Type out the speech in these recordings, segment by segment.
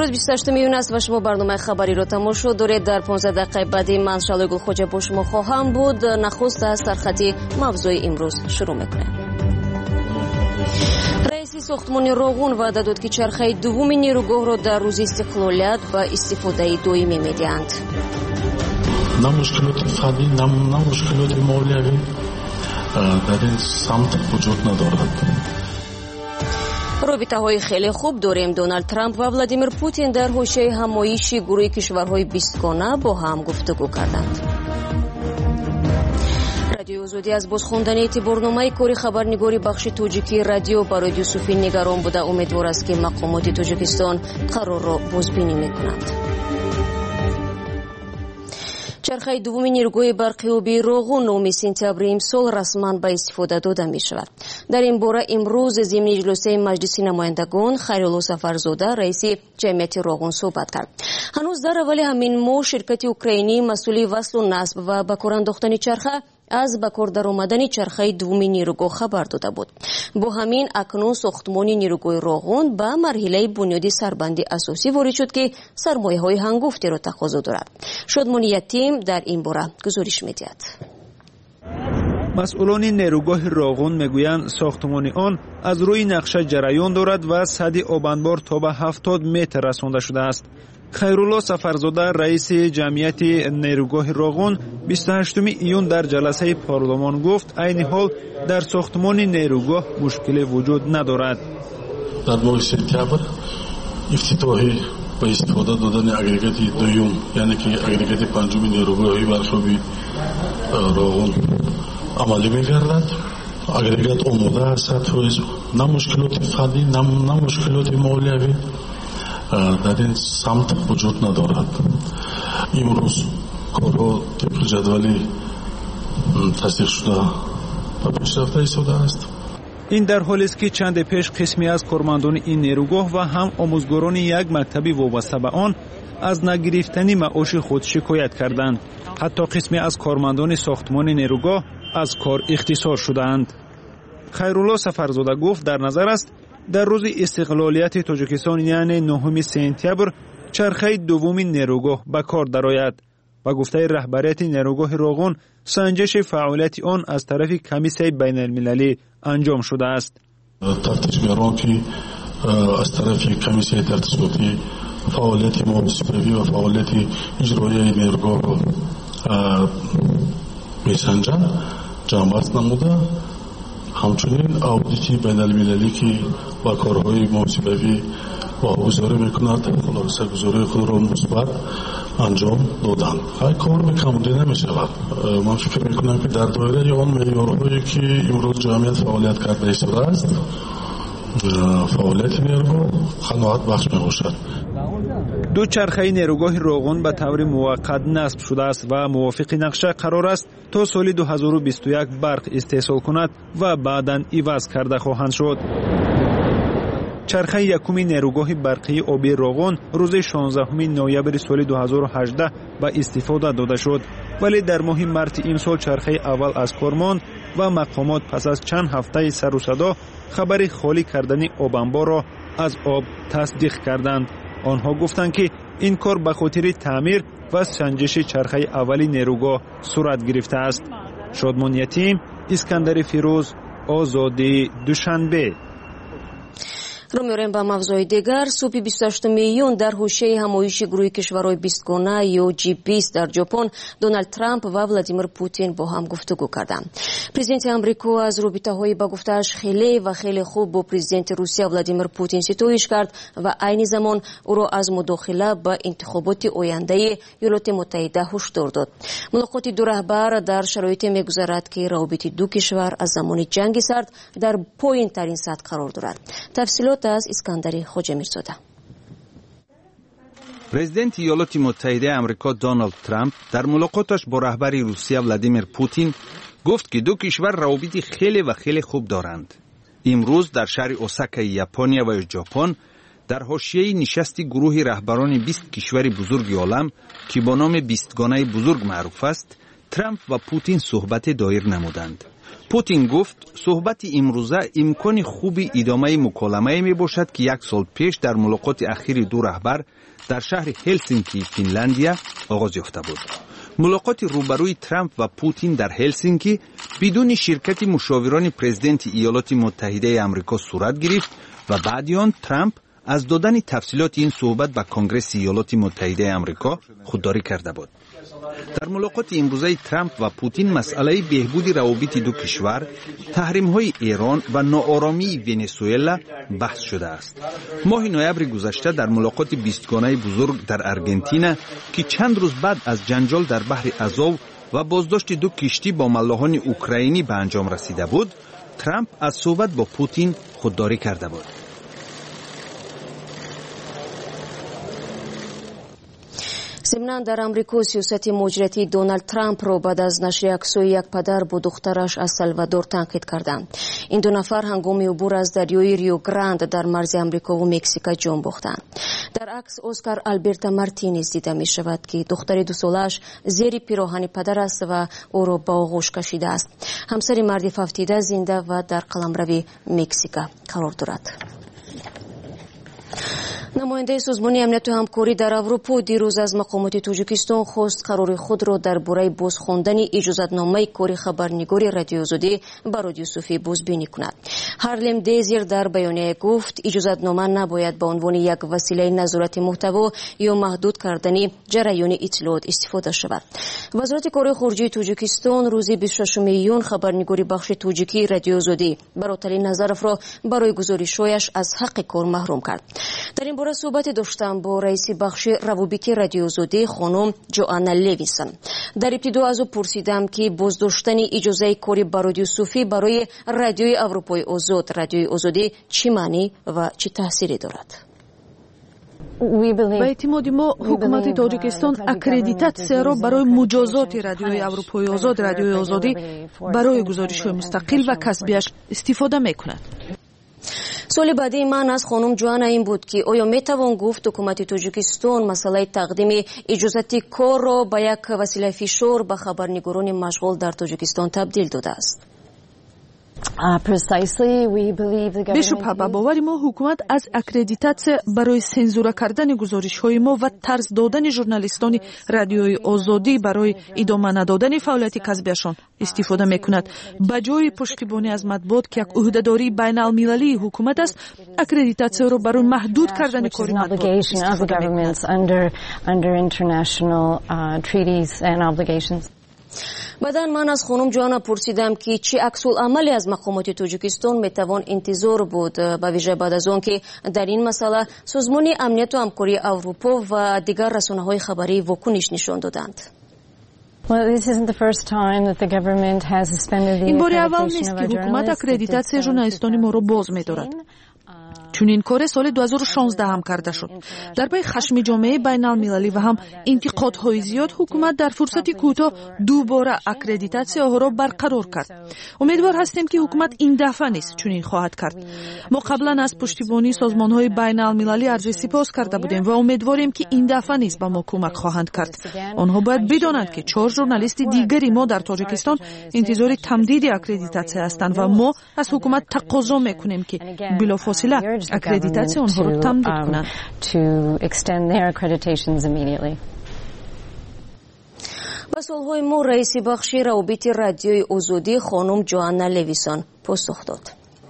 امروز 28 میلیون است و شما برنامه خبری را تماشا دارید. در 15 دقیقه بعدی من شالوی گلخوجه با شما خواهم بود. نخست از سرخطی موضوع امروز شروع میکنه. رئیس ساختمان روغون وعده داد که چرخه دوم نیروگاه را در روز استقلالیت به استفاده دائمی میدهند. نه مشکلات فنی نه مشکلات مالیوی در این سمت وجود ندارد. رابطه های خیلی خوب داریم. دونالد ترامپ و ولادیمیر پوتین در حوزه همایش گروه کشورهای 20 گانه با هم گفتگو کردند. رادیو آزادی از بازخواندن برنامه کاری خبرنگاری بخش تاجیکی رادیو برای یوسفی نگران بوده. امیدوار است که مقامات تاجیکستان قرار را بازبینی میکنند. چرخه دوم نیروگاه برقی آبی روغون 9 سپتامبر امسال رسما به استفاده داده می شود. در این باره امروز ضمن جلسه مجلس نمایندگان خیرالله سفرزاده رئیس جمعیت روغون صحبت کرد. هنوز در اول همین ماه شرکت اوکراینی مسئول وصل و نصب و به کار انداختن چرخه از به کار درآمدن چرخه دوم نیروگاه خبر داده بود. با همین اکنون ساختمان نیروگاه روغون به مرحله بنیادی سربندی اساسی وارد شد که سرمایه‌های هنگفتی را تقاضا دارد. شادمان یتیم در این باره گزارش می‌دهد. مسئولان نیروگاه روغون میگویند ساختمان آن از روی نقشه جریان دارد و سد آبانبار تا به 70 متر رسانده شده است. خیرالله سفرزاده رئیس جمعیت نیروگاه روغون 28 ایون در جلسه پارلمان گفت عین حال در ساختمان نیروگاه مشکلی وجود ندارد. در ماه سپتامبر افتتاحی با استفاده دادن اگریگات دوم یعنی که اگریگات پنجم نیروگاه برخوابی روغون عملی می‌گردد. اگریگات آماده است. نه مشکلات فنی نه مشکلات مالیوی در این سمت وجود ندارد. امروز کارها طبق جدولی تصدیق شده و پیشرفته ایستاده است. این در حالی است که چند پیش قسمی از کارمندان این نیروگاه و هم آموزگاران یک مکتبی وابسته به آن از نگرفتن معاش خود شکایت کردند. حتی قسمی از کارمندان ساختمان نیروگاه از کار اختصار شدند. خیرالله سفرزاده گفت در نظر است در روز استقلالیت تاجیکستان یعنی 9 سپتامبر چرخه دوم نیروگاه به کار درآید. و گفته رهبریت نیروگاه روغون سنجش فعالیت آن از طرف کمیسیون بین المللی انجام شده است. تفتیشگران که از طرف کمیسیون تفتیشاتی فعالیت محاسبه‌ای و فعالیت اجرایی نیروگاه را میسنجند جمعیت نموده. همچنین آودیتی بین المللی که با کارهای محاسبه‌ای واگذاری میکند خلاصه گذاری خود را مثبت انجام دادند. های کار به کمبودی نمیشود. من فکر میکنم که در دایره آن معیارهایی که امروز جمعیت فعالیت کرده ایستاده است فعالیت نیروگاه قناعت بخش میباشد. دو چرخه نیروگاه روغون به طور موقت نصب شده است و موافق نقشه قرار است تا سال 2021 برق استحصال کند و بعداً عوض کرده خواهند شد. چرخه یکم نیروگاه برقی آبی روغون روز 16 نوامبر سال 2018 به استفاده داده شد، ولی در ماه مارس امسال چرخه اول از کار ماند و مقامات پس از چند هفته سر و صدا خبر خالی کردن آبانبار را از آب تصدیق کردند. آنها گفتند که این کار به خاطر تعمیر و سنجش چرخه اولی نیروگاه صورت گرفته است. شادمان یتیم، اسکندر فیروز، آزادی، دوشنبه. رو می‌ریم به موضوع دیگر. صبح 28 میلیون در حوزه همایش گروه کشورهای 20 گانه یا G20 در ژاپن دونالد ترامپ و ولادیمیر پوتین با هم گفتگو کردند. پرزیدنت آمریکا از رابطه‌های با گفته‌اش خیلی خوب با پرزیدنت روسیه ولادیمیر پوتین ستایش کرد و عین زمان او را از مداخله به انتخابات آینده ایالات متحده هشدار داد. ملاقات دو رهبر در شرایطی می‌گذرد که روابط دو کشور از زمان جنگ سرد در پایین‌ترین سطح قرار دارد. تفصیلات از اسکندری خوجه میرزاده. پرزیدنت ایالات متحده آمریکا دونالد ترامپ در ملاقاتش با رهبر روسیه ولادیمیر پوتین گفت که دو کشور روابط خیلی خوب دارند. امروز در شهر اوساکا ژاپنیا و ژاپن در حاشیه نشستی گروه رهبران 20 کشور بزرگ عالم که با نام 20 گانه بزرگ معروف است، ترامپ و پوتین صحبت دایر نمودند. پوتین گفت صحبت امروزه امکان خوبی ادامه مکالمه می باشد که 1 سال پیش در ملاقات اخیر دو رهبر در شهر هلسینکی فنلاندیا آغاز یافته بود. ملاقات روبروی ترامپ و پوتین در هلسینکی بدون شرکت مشاوران پرزیدنت ایالات متحده آمریکا صورت گرفت و بعد آن ترامپ از دادن تفصیلات این صحبت به کنگره ایالات متحده آمریکا خودداری کرده بود. در ملاقات امروزه ترامپ و پوتین مسئله بهبود روابط دو کشور، تحریم‌های ایران و ناآرامی ونزوئلا بحث شده است. ماه نوامبر گذشته در ملاقات بیستگانه بزرگ در آرژانتین که چند روز بعد از جنجال در بحر آزوو و بازداشت دو کشتی با ملاحان اوکراینی به انجام رسیده بود، ترامپ از صحبت با پوتین خودداری کرده بود. ضمناً در امریکا سیاست مهاجرتی دونالد ترامپ را بعد از نشر عکس‌های یک پدر با دخترش از سالوادور تنقید کردند. این دو نفر هنگام عبور از دریای ریو گراند در مرز امریکا و مکزیک جان باختند. در عکس اسکار آلبرتا مارتینز دیده می شود که دختر 2 سالش زیر پیراهن پدر است و او را با آغوش کشیده است. همسر مرد 17 زنده و در قلمرو مکزیک قرار دارد. نماینده سازمان امنیت و همکاری در اروپا دیروز از مقامات تاجیکستان خواست قرار خود را درباره بازخواندن اجازتنامه کار خبرنگار رادیو آزادی به رادیو صوفی بازبینی کند. هارلم دیزیر در بیانیه گفت اجازتنامه نباید به عنوان یک وسیله نظارت محتوا یا محدود کردن جریان اطلاعات استفاده شود. وزارت کار خارجه تاجیکستان روز 26 میلیون خبرنگار بخش تاجیکی رادیو آزادی برای نظرف را برای گزارش‌هایش از حق کار محروم کرد. در این باره صحبت داشتم با رئیس بخش روابط رادیو آزادی خانم جوانا لویسون. در ابتدا از او پرسیدم که بازداشتن اجازه کاری با رادیو صوفی برای رادیوی اروپای آزاد رادیوی آزادی چی معنی و چه تأثیری دارد؟ با اعتماد ما حکومت تاجیکستان اکریدیتاسیا را برای مجازات رادیوی اروپای آزاد رادیوی آزادی برای گزارش‌های مستقل و کسبیش استفاده می‌کند. سوال بعدی من از خانم جوانا این بود که آیا میتوان گفت حکومت تاجیکستان مسئله تقدیم اجازت کار را به یک وسیله فشار به خبرنگاران مشغول در تاجیکستان تبدیل داده است؟ بیشتر به باور ما حکومت از اکریدیتاسیا برای سنزوره کردن گزارش‌های ما و طرز دادن ژورنالیستان رادیوی آزادی برای ادامه ندادن فعالیت کسبیشان استفاده می‌کند. به جای پشتیبانی از مطبوعات که یک عهده‌داری بین‌المللی حکومت است، اکریدیتاسیا را برای محدود کردن کار مطبوعات بعداً من از خانم جوانا پرسیدم که چه عکس‌العملی از مقامات تاجیکستان میتوان انتظار بود به ویژه بعد از آن که در این مسئله سازمان امنیت و همکاری اروپا و دیگر رسانه‌های خبری واکنش نشان دادند. این بار اول نیست که حکومت اکریدیتاسیا ژورنالیستان ما را باز می‌دارد. چون این کار سال 2016 هم کرده شد. در پی خشم جامعه بین المللی و هم انتقادهای زیاد حکومت در فرصت کوتاه دوباره اکریدیتاسیا را برقرار کرد. امیدوار هستیم که حکومت این دفعه نیست چون این خواهد کرد. ما قبلا از پشتیبانی سازمان‌های بین المللی عرض سپاس کرده بودیم و امیدواریم که این دفعه نیز به ما کمک خواهند کرد. آنها باید بدانند که 4 ژورنالیست دیگری ما در تاجیکستان انتظار تمدید اکریدیتاسیا هستند و ما از حکومت تقاضا می‌کنیم که بلافاصله اکریدیتاسیا آنها را تمدید کنند. به سوال‌های ما رئیس بخش روابط رادیوی آزادی خانم جوانا لویسون پاسخ داد.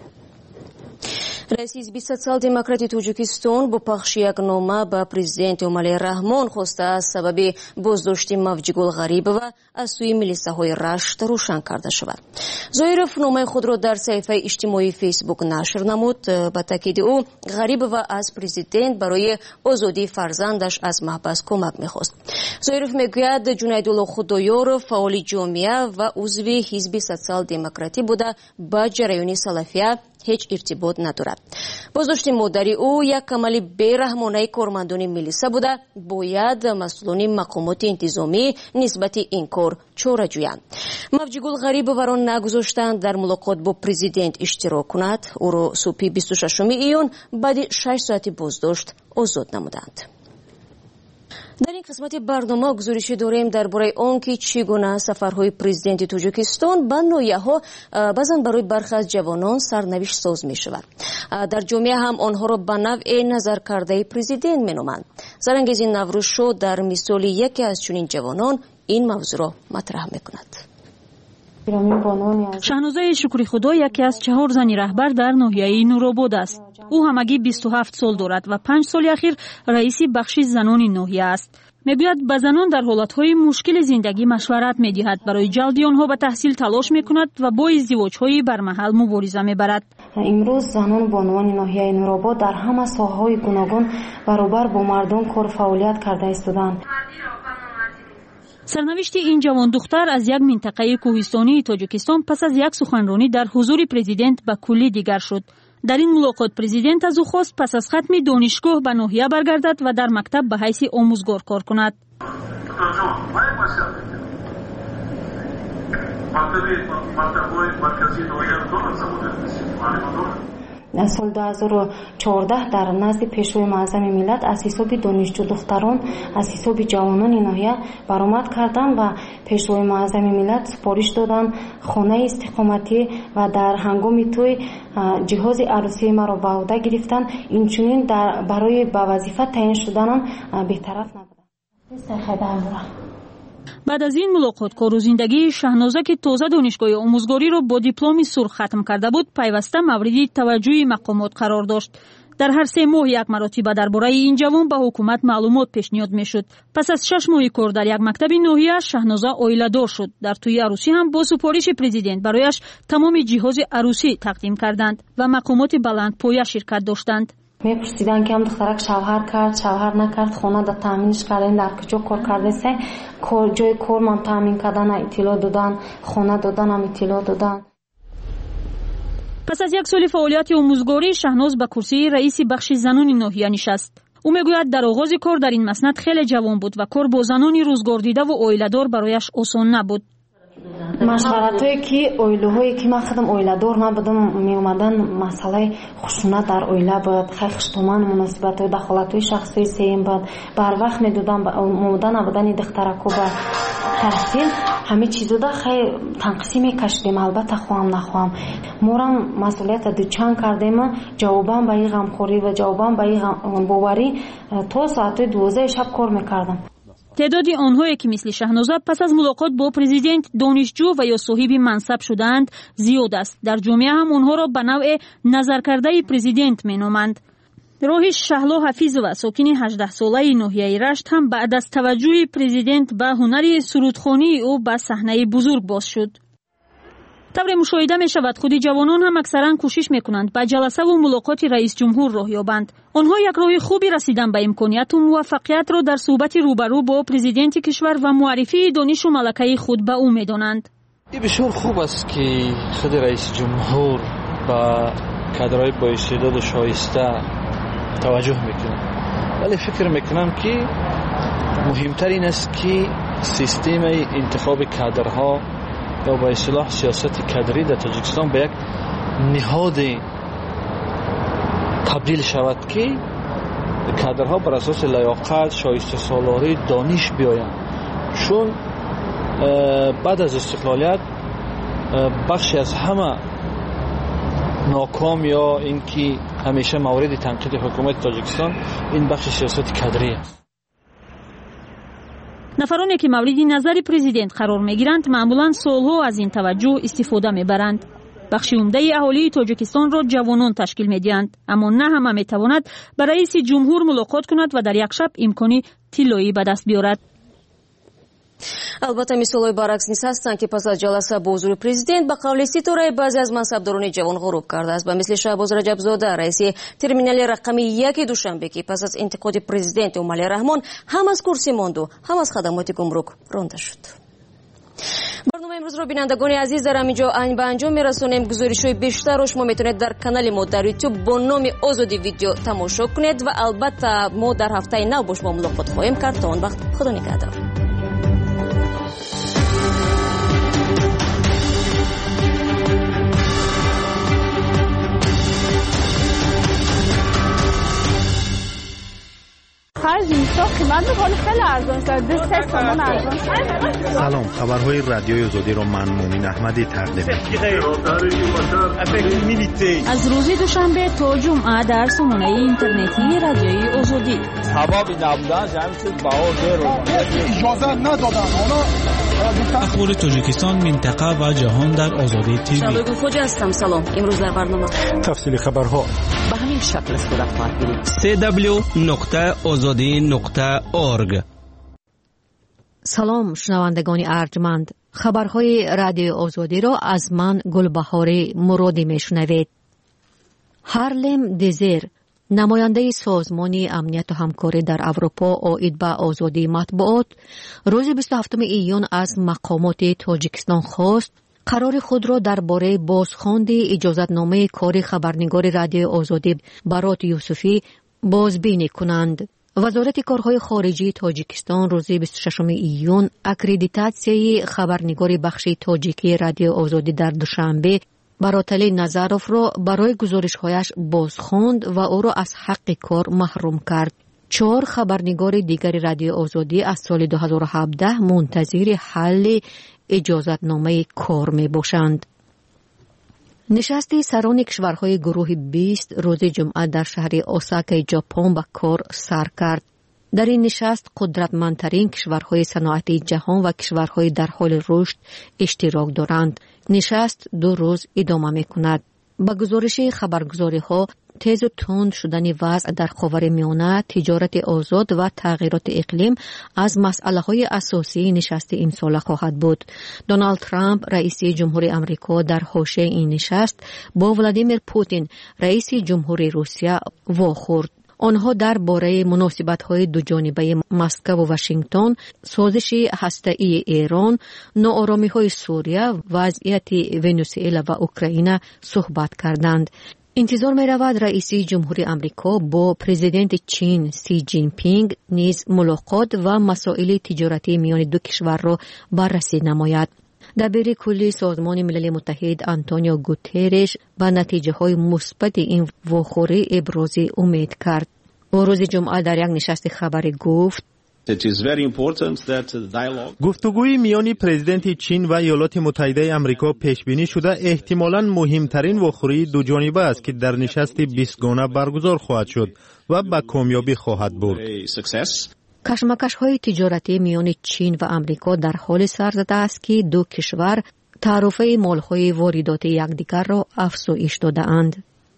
رئیس حزب سوسیال دموکرات تاجیکستان با پخش یک نامه به پرزیدنت امالی رحمان خواسته از سبب بازداشت مفجگل غریب و از سوی میلیساهای رشت روشن کرده شود. زایروف نامه خود را در صفحه اجتماعی فیسبوک نشر نمود. به تاکید او غریب و از پرزیدنت برای آزادی فرزندش از محبس کمک می‌خواست. زایروف میگوید جنیدالله خدایار فعال جامعه و عضو حزب سوسیال دموکراتی بوده با جریان سلفیه هیچ ارتباط ندارد. بازداشت مادری او یک عمل بی‌رحمانه کارمندان میلیسا بوده. باید مسئولان مقامات انتظامی نسبت این کار چاره جویند. مفجگل غریب وران نگذاشتند در ملاقات با پرزیدنت اشتراک کند. او را صبح 26 ایون بعد 6 ساعت بازداشت آزاد نمودند. در این قسمت برنامه گزارشی داریم درباره آنکه چگونه سفرهای پرزیدنت تاجیکستان به نویاها بعضا برای برخی از جوانان سرنوشت ساز می شود. در جامعه هم آنها را به نوع نظر کرده پرزیدنت می نامند. زرانگیز نوروز شو در مثال یکی از چنین جوانان این موضوع را مطرح می کند. شاهنوزه شکری خدا یکی از 4 زنی رهبر در ناحیه نورآباد است. او همگی 27 سال دارد و 5 سال اخیر رئیس بخش زنان ناحیه است. میگوید به زنان در حالتهای مشکل زندگی مشورت میدهد، برای جلبی آنها به تحصیل تلاش میکند و با ازدواج‌های برمحل مبارزه میبرد. امروز زنان بانوان ناحیه نورآباد در همه ساحه‌های گوناگون برابر با مردان کار فعالیت کرده ایستادند. سرنوشت این جوان دختر از یک منطقه کوهستانی تاجیکستان پس از یک سخنرانی در حضور پرزیدنت به کلی دیگر شد. در این ملاقات پرزیدنت از او خواست پس از ختم دانشگاه به ناحیه برگردد و در مکتب به حیث آموزگار کار کند. سال 2014 در نزد پیشوای معظم ملت از حساب دانشجو دختران از حساب جوانان ناحیه برآمد کردند و پیشوای معظم ملت سپارش دادند خانه استقامتی و در هنگام توی جهاز عروسی مرا به عهده گرفتند. اینچنین برای به وظیفه تعیین شدنم بی‌طرف نبودند. بعد از این ملاقات کار و زندگی شاهنوزه که تازه دانشگاه آموزگاری را با دیپلم سرخ ختم کرده بود پیوسته مورد توجه مقامات قرار داشت. در هر 3 ماه یک مرتبه درباره این جوان به حکومت معلومات پیشنهاد میشد. پس از 6 ماه کار در یک مکتب ناحیه شاهنوزه عائله‌دار شد. در توی عروسی هم با سفارش پرزیدنت برایش تمام جهاز عروسی تقدیم کردند و مقامات بلندپایه شرکت داشتند. میپرسیدن که هم دخترک شوهر کرد شوهر نکرد، خانه دا تامینش کردن، در کجا کار کرده سه جای کار من تامین کردن اطلاع دادن، خانه دادن هم اطلاع دادن. پس از 1 سال فعالیت آموزگاری شاهنوز به کرسی رئیس بخش زنان ناحیه نشست. او میگوید در آغاز کار در این مسند خیلی جوان بود و کار با زنانی روزگار دیده و عائله‌دار برایش آسان نبود. مشورتایی که اویلهایی که من خودم اویله‌دار نبودم می اومدن مسئله خشونت در اویله بود، خیلی خشتومن مناسبت و دخالت‌های شخصی سیم بود. بر وقت میدادم اومدن نبودن دخترکو به تحصیل همه چیزو دا خیلی تنقیسی میکشیدیم. البته خواهم نخواهم مورم مسئولیت دوچان کردیم. جوابم به این غمخوری و جوابم به این باوری تا ساعت 12 شب کار میکردم. تعداد آنهایی که مثل شاهنوزه پس از ملاقات با پرزیدنت دانشجو و یا صاحب منصب شدند زیاد است. در جامعه هم آنها را به نوع نظر کرده پرزیدنت مینامند. روحش شهلا حفیظова ساکن 18 ساله ناحیه رشت هم بعد از توجه پرزیدنت به هنر سرودخوانی او به صحنه بزرگ باز شد. طور مشاهده می شود خود جوانان هم اکثرا کوشش می کنند به جلسه و ملاقات رئیس جمهور راه یابند. آنها یک راه خوبی رسیدن به امکانیت و موفقیت را در صحبت روبرو با پرزیدنت کشور و معرفی دانش و ملکه خود به او می دانند. بسیار خوب است که خود رئیس جمهور با کادرهای با استعداد و شایسته توجه میکنه، ولی فکر میکنم که مهمتر این است که سیستم انتخاب کادرها یا با اصطلاح سیاست کادری در تاجیکستان به یک نهاد تبدیل شود که کادرها بر اساس لیاقت، شایسته سالاری، دانش بیایند. چون بعد از استقلالیت بخشی از همه ناکام یا اینکه همیشه مورد تنقید حکومت تاجیکستان این بخش سیاست کادری است. نفرانی که مورد نظر پرزیدنت قرار میگیرند معمولا سالها از این توجه استفاده میبرند. بخش عمده اهالی تاجیکستان را جوانان تشکیل میدهند، اما نه همه میتواند با رئیس جمهور ملاقات کند و در یک شب امکانی طلایی به دست بیارد. البته مثالهای برعکس نیز هستند که پس از جلسه با حضور پرزیدنت به قول ستاره بعضی از منصبداران جوان غروب کرده است. به مثل شهباز رجبزاده رئیس ترمینال رقمی 1 دوشنبه که پس از انتقاد پرزیدنت عملی رحمان هم از کرسی ماند و هم از خدمات گمرک رانده شد. برنامه امروز رو بینندگان عزیز در همینجا به انجام میرسونیم. گزارش‌های بیشتر رو شما میتونید در کانال ما در یوتیوب با نام آزادی ویدیو تماشا کنید و البته ما در هفته نو با شما ملاقات خواهیم کرد. تا اون وقت خدا نگهدار. خرج قیمت میکنه خیلی ارزان شده 3 تومن ارزان شده. سلام، خبرهای رادیوی آزادی را من مومن احمدی تقدیم می‌کنم. از روز دوشنبه تا جمعه در سامانه اینترنتی رادیوی آزادی. سبب نبودن همین چیز باور اجازه ندادن. اخبار تاجیکستان، منطقه و جهان در آزادی تیوی. شباب خوش هستم. سلام. امروز در برنامه تفصیل خبرها به همین شکل صورت خواهد گرفت. www.azadi.org. سلام شنوندگان ارجمند، خبرهای رادیو آزادی را از من گلبهار مرادی میشنوید. هارلم دیزر، نماینده سازمان امنیت و همکاری در اروپا عاید به آزادی مطبوعات، روز 27 ایون از مقامات تاجیکستان خواست قرار خود را درباره بازخواندن اجازتنامه کار خبرنگار رادیو آزادی برات یوسفی بازبینی کنند. وزارت کارهای خارجی تاجیکستان روز 26 ایون اکریدیتاسیای خبرنگار بخش تاجیکی رادیو آزادی در دوشنبه براتلی نظروف را برای گزارش‌هایش بازخواند و او را از حق کار محروم کرد. 4 خبرنگار دیگر رادیو آزادی از سال 2017 منتظر حل اجازتنامه کار می باشند. نشست سران کشورهای گروه 20 روز جمعه در شهر اوساکا ژاپن به کار سر کرد. در این نشست قدرتمندترین کشورهای صنعتی جهان و کشورهای در حال رشد اشتراک دارند. نشست 2 روز ادامه می کند. با گزارش خبرگزاری ها، تیز و تند شدن وضع در خاورمیانه، تجارت آزاد و تغییرات اقلیم از مسئله های اساسی نشست امسال خواهد بود. دونالد ترامپ رئیس جمهوری آمریکا در حاشیه این نشست با ولادیمیر پوتین رئیس جمهوری روسیه واخورد. آنها درباره مناسبت‌های دوجانبه مسکو و واشنگتن، سازش هسته‌ای ایران، ناآرامی‌های سوریه، وضعیت ونزوئلا و اوکراین صحبت کردند. انتظار می‌رود رئیس جمهوری آمریکا با پرزیدنت چین سی جین پینگ نیز ملاقات و مسائل تجارتی میان دو کشور را بررسی نماید. دبیر کلی سازمان ملل متحد آنتونیو گوترش با نتیجه‌های مثبت این واخوری ابراز امید کرد. او روز جمعه در یک نشست خبری گفت: گفتگوی میان پرزیدنت چین و ایالات متحده آمریکا پیش بینی شده احتمالاً مهمترین واخوری دو جانبه است که در نشست 20 گانه برگزار خواهد شد و به کامیابی خواهد برد. کشمکش‌های تجارتی میان چین و آمریکا در حال سر زده است که دو کشور تعرفه مال‌های واردات یکدیگر را افزایش داده‌اند.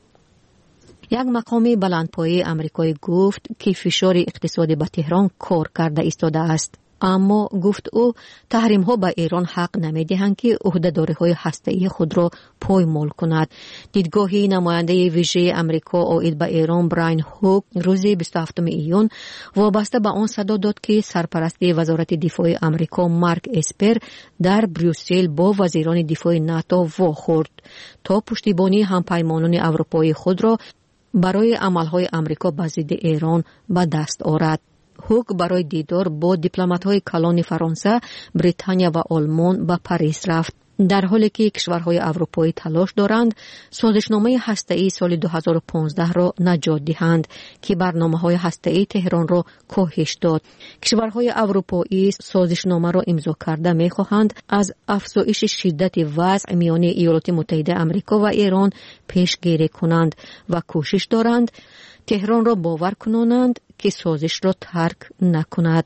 یک مقام بلندپایه آمریکایی گفت که فشار اقتصادی به تهران کار کرده ایستاده است. اما گفت او تحریم‌ها به ایران حق نمی‌دهند که عهده‌داری‌های هسته‌ای خود را پایمال کند. دیدگاهی نماینده ویژه آمریکا عاید به ایران براین هوک روز 27 ایون وابسته به آن صدا داد که سرپرست وزارت دفاع آمریکا مارک اسپر در بروسل با وزیران دفاع ناتو واخورد تا پشتیبانی همپیمانان اروپایی خود را برای عمل‌های آمریکا به ضد ایران به دست آورد. هوک برای دیدار با دیپلمات‌های کلان فرانسه، بریتانیا و آلمان به پاریس رفت. در حالی که کشورهای اروپایی تلاش دارند سازشنامه هسته‌ای سال 2015 را نجات دهند که برنامه‌های هسته‌ای تهران را کاهش داد. کشورهای اروپایی سازشنامه را امضا کرده می‌خواهند از افزایش شدت وضع میان ایالات متحده آمریکا و ایران پیشگیری کنند و کوشش دارند تهران را باور کنانند که سازش را ترک نکند.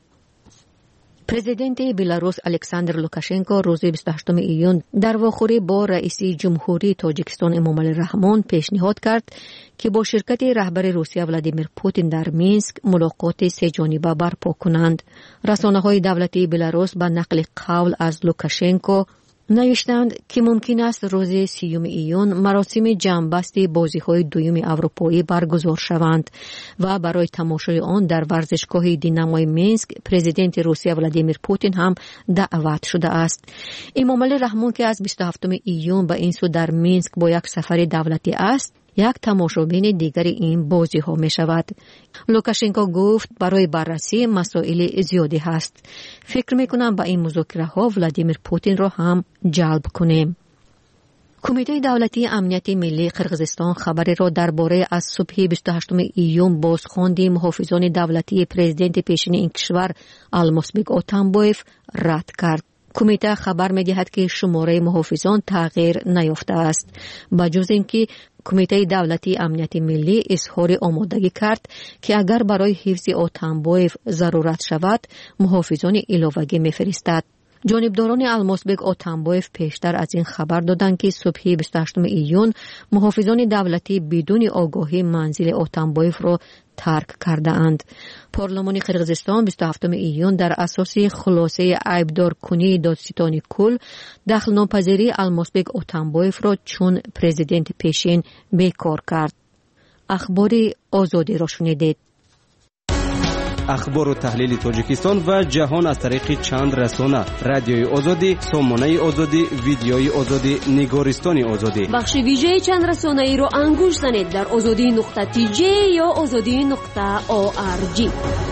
پرزیدنت بلاروس الکساندر لوکاشنکو روز 28 ایون در واخوری با رئیس جمهوری تاجیکستان امامعلی رحمان پیشنهاد کرد که با شرکت رهبر روسیه ولادیمیر پوتین در مینسک ملاقات سه جانبه برپا کنند. رسانه‌های دولتی بلاروس با نقل قول از لوکاشنکو نوشتند که ممکن است روز 30 ایون مراسم جمع‌بست بازی‌های دوم اروپایی برگزار شوند و برای تماشای آن در ورزشگاه دیناموی مینسک پرزیدنت روسیه ولادیمیر پوتین هم دعوت شده است. امامعلی رحمان که از 27 ایون به این سو در مینسک با یک سفر دولتی است، یک تماشابین دیگر این بازی ها می شود. لوکاشنکو گفت برای بررسی مسائل زیادی هست. فکر می کنم با این مذاکره ها ولادیمیر پوتین را هم جلب کنیم. کمیته دولتی امنیت ملی قرقیزستان خبری را درباره از صبح 28 ایون بازخواندی محافظان دولتی پرزیدنت پیشین این کشور الماسبک اتنبایف رد کرد. کمیته خبر می‌دهد که شماره محافظان تغییر نیافته است. بجز اینکه کمیته دولتی امنیت ملی اظهار آمادگی کرد که اگر برای حفظ اتنبایف ضرورت شود محافظان علاوه‌ای می‌فرستد. جانبداران الماسبک اتنبایف پیشتر از این خبر دادند که صبح 28 ایون محافظان دولتی بدون آگاهی منزل اتنبایف را ترک کرده اند. پارلمان قرقیزستان 27 ایون در اساس خلاصه عیبدار کنی دادستان کل دخل ناپذیری الماسبک اتنبایف را چون پرزیدنت پیشین بیکار کرد. اخبار آزادی را شنیدید. اخبار و تحلیل تاجیکستان و جهان از طریق چند رسانه: رادیوی آزادی، سامانه آزادی، ویدیوی آزادی، نگارستان آزادی. بخش ویژه چند رسانه ای رو انگوش زنید در azadi.tj یا azadi.org.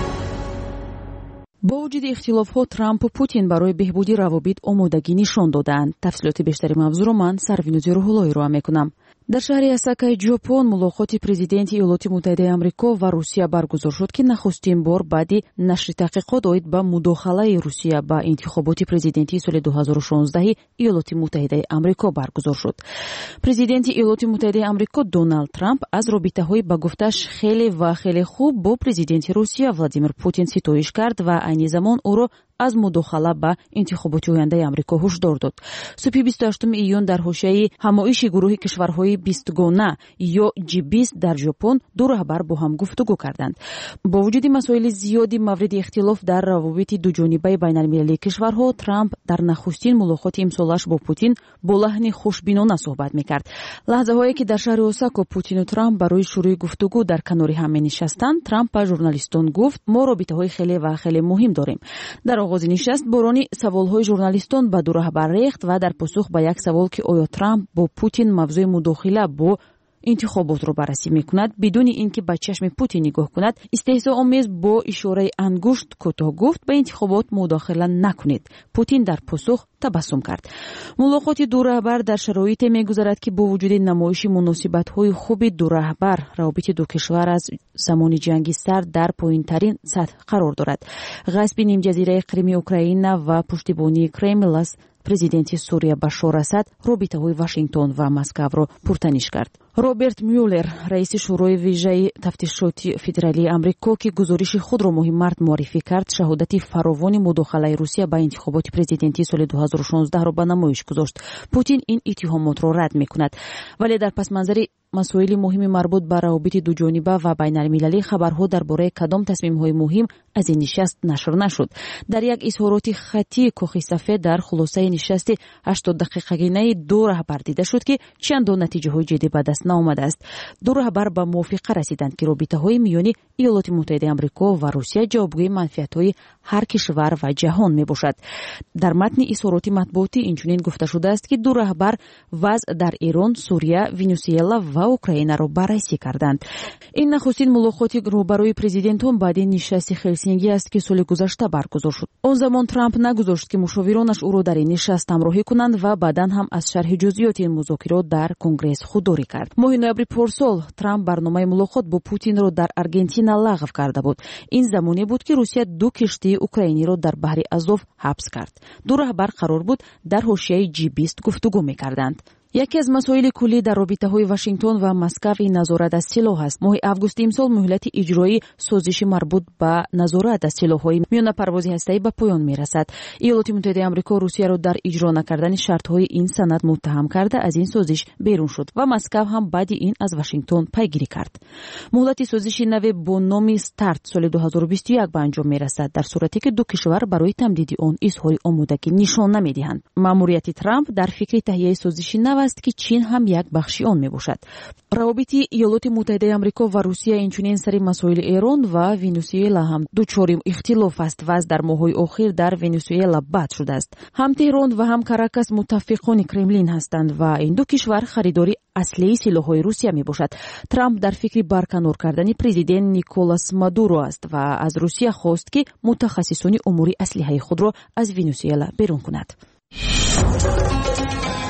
با وجود اختلاف‌ها ترامپ و پوتین برای بهبودی روابط آمادگی نشان دادند. تفصیلات بیشتری موضوع رو من سروینوزی روح‌اللهی رو میکنم. در شهر осака ژاپن ملاقات президенти ایالات متحده آمریکا و روسیه برگزار شد که نخستین بار بعد نشر تحقیقات اوید با مداخله روسیه با انتخابات پرزیدنتی سال 2016 ایالات متحده آمریکا برگزار شد. پرزیدنت ایالات متحده آمریکا دونالد ترامپ از رابطه‌های با گفتش خیلی خوب با پرزیدنت روسیه ولادیمیر پوتین ستایش کرد و عین زمان او را از مداخله با انتخابات آینده آمریکا هشدار داد. صبح 28 ایون در حاشیه همایش گروه کشورهای 20 گانه یا G20 در ژاپن دو رهبر با هم گفتگو کردند. با وجود مسائل زیادی مورد اختلاف در روابط دوجانبه بین المللی کشورها، ترامپ در نخستین ملاقات امسالش با پوتین با لحن خوشبینانه صحبت میکرد. لحظه هایی که در شهر осака پوتین و ترامپ برای شروع گفتگو در کنار هم نشستند، ترامپ به ژورنالیستان گفت ما رابطه‌های خیلی مهم داریم. در آغاز نشست بارانی سوال‌های ژورنالیستان به دو رهبر ریخت و در پاسخ به یک سوال که آیا ترامپ با پوتین موضوع مداخله با انتخابات رو بررسی میکند بدون اینکه به چشم پوتین نگاه کند، استهزاء‌آمیز با اشاره انگشت کوتاه گفت به انتخابات مداخله نکنید. پوتین در پاسخ تبسم کرد. ملاقات دو رهبر در شرایطی میگذرد که با وجود نمایش مناسبت‌های خوب دو رهبر، روابط دو کشور از زمان جنگ سرد در پایین‌ترین سطح قرار دارد. غصب نیم جزیره کریم اوکراین و پشتیبانی کرمل از پرزیدنت سوریه بشار اسد رابطه‌های واشنگتن و مسکو را پرتنش کرد. роберт мюллер رئیس شورای ویژه تفتیشاتی فدرالی آمریکا که گزارش خود را مهم مرد معرفی کرد، شهادت فراوان مداخله روسیه به انتخابات پرزیدنتی سال 2016 را به نمایش گذاشت. پوتین این اتهامات را رد می‌کند، ولی در پس منظر مسائل مهم مربوط به روابط دوجانبه و بین المللی خبرها درباره کدام تصمیم‌های مهم از این نشست نشر نشد. در یک اظهارات خطی کاخ سفید در خلاصه نشست 80 دقیقه‌گانه دو رهبر دیده شد که چندان نتیجه‌های جدی به دست نآمده است. دو رهبر به موافقه رسیدند که رابطه‌های میانی ایالات متحده آمریکا و روسیه جوابگوی منفعت‌های هر کشور و جهان میباشد. در متن اظهارات مطبوعاتی اینچنین گفته شده است که دو رهبر وضع در ایران، سوریه، ونزوئلا و اوکراین را بررسی کردند. این نخستین ملاقات روبروی پرزیدنتان بعد نشست هلسینکی است که سال گذشته برگزار شد. آن زمان ترامپ نگذاشت که مشاورانش او را در این نشست همراهی کنند و بعداً هم از شرح جزئیات این مذاکرات در کنگره خودداری کرد. ماه نوامبر پارسال ترامپ برنامه ملاقات با پوتین را در آرژانتین لغو کرده بود. این زمانی بود که روسیه دو کشتی اوکراینی را در بحر آزوف حبس کرد. دو رهبر قرار بود در حاشیه G20 گفتگو می‌کردند. یکی از مسائل کلی در رابطه‌های واشنگتن و مسکو نظارت از سلاح است. ماه اوگوست امسال مهلت اجرایی سازش مربوط به نظارت از سلاح‌های میان پرواز هسته‌ای به پایان می‌رسد. ایالات متحده آمریکا روسیه را در اجرا نکردن شرط‌های این سند متهم کرده از این سازش بیرون شد و مسکو هم بعد این از واشنگتن پیگیری کرد. مهلت سازش نو با نام استارت سال 2021 به انجام می‌رسد در صورتی که دو کشور برای تمدید آن اظهار آمادگی نشان نمی‌دهند. مأموریت ترامپ در فکر تهیه سازش نو است که چین هم یک بخشی آن میباشد. روابط ایالات متحده آمریکا و روسیه اینچنین سر مسائل ایران و ونزوئلا هم دچار اختلاف است و در ماه‌های اخیر در ونزوئلا بد شده است. هم تهران و هم کاراکاس متفقان کرملین هستند و این دو کشور خریداری اصلی سلاح‌های روسیه میباشد. ترامپ در فکر برکنار کردن پرزیدنت نیکولاس مادورو است و از روسیه خواست که متخصصان امور اسلحه خود را از ونزوئلا بیرون کند.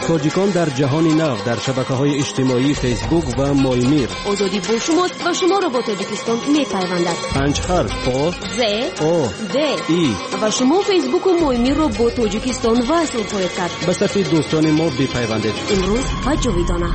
تاجیکان در جهان نو در شبکه‌های اجتماعی فیسبوک و مایمیر. آزادی با شماست و شما را با تاجیکستان می‌پیوندد. 5 حرف پا ز او د ای و شما فیسبوک و مایمیر را با تاجیکستان وصل خواهید کرد. به صفحه دوستان ما بپیوندید. امروز و جاویدانه.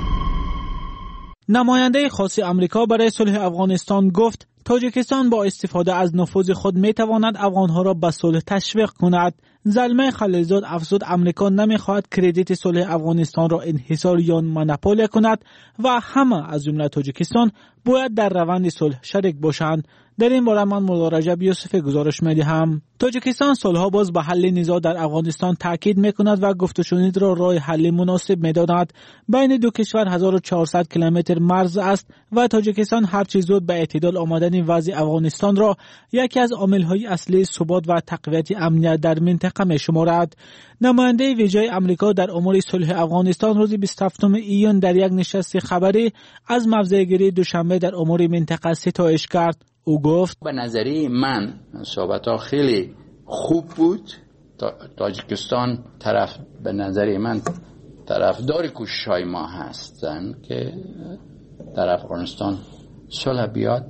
نماینده خاص آمریکا برای صلح افغانستان گفت تاجیکستان با استفاده از نفوذ خود میتواند افغانها را به صلح تشویق کند. زلمه خلیلزاد افزود آمریکا نمیخواهد کردیت صلح افغانستان را انحصار یا مونوپول کند و همه از جمله تاجیکستان باید در روند صلح شریک باشند. در این باره من مولا رجب یوسف گزارش میدهم. تاجیکستان سالها باز به حل نزاع در افغانستان تاکید میکند و گفت و شنید را راه حل مناسب میداند. بین دو کشور 1400 کیلومتر مرز است و تاجیکستان هر چه زود به اعتدال آمدن وضع افغانستان را یکی از عامل‌های اصلی ثبات و تقویت امنیت در منطقه میشمارد. نماینده ویژه آمریکا در امور صلح افغانستان روز 27 ایون در یک نشست خبری از موضع‌گیری دوشنبه در امور منطقه ستایش کرد. او گفت به نظری من صحبت‌ها خیلی خوب بود. تاجیکستان به نظری من طرفدار کوشش‌های ما هستن که در افغانستان صلح بیاد.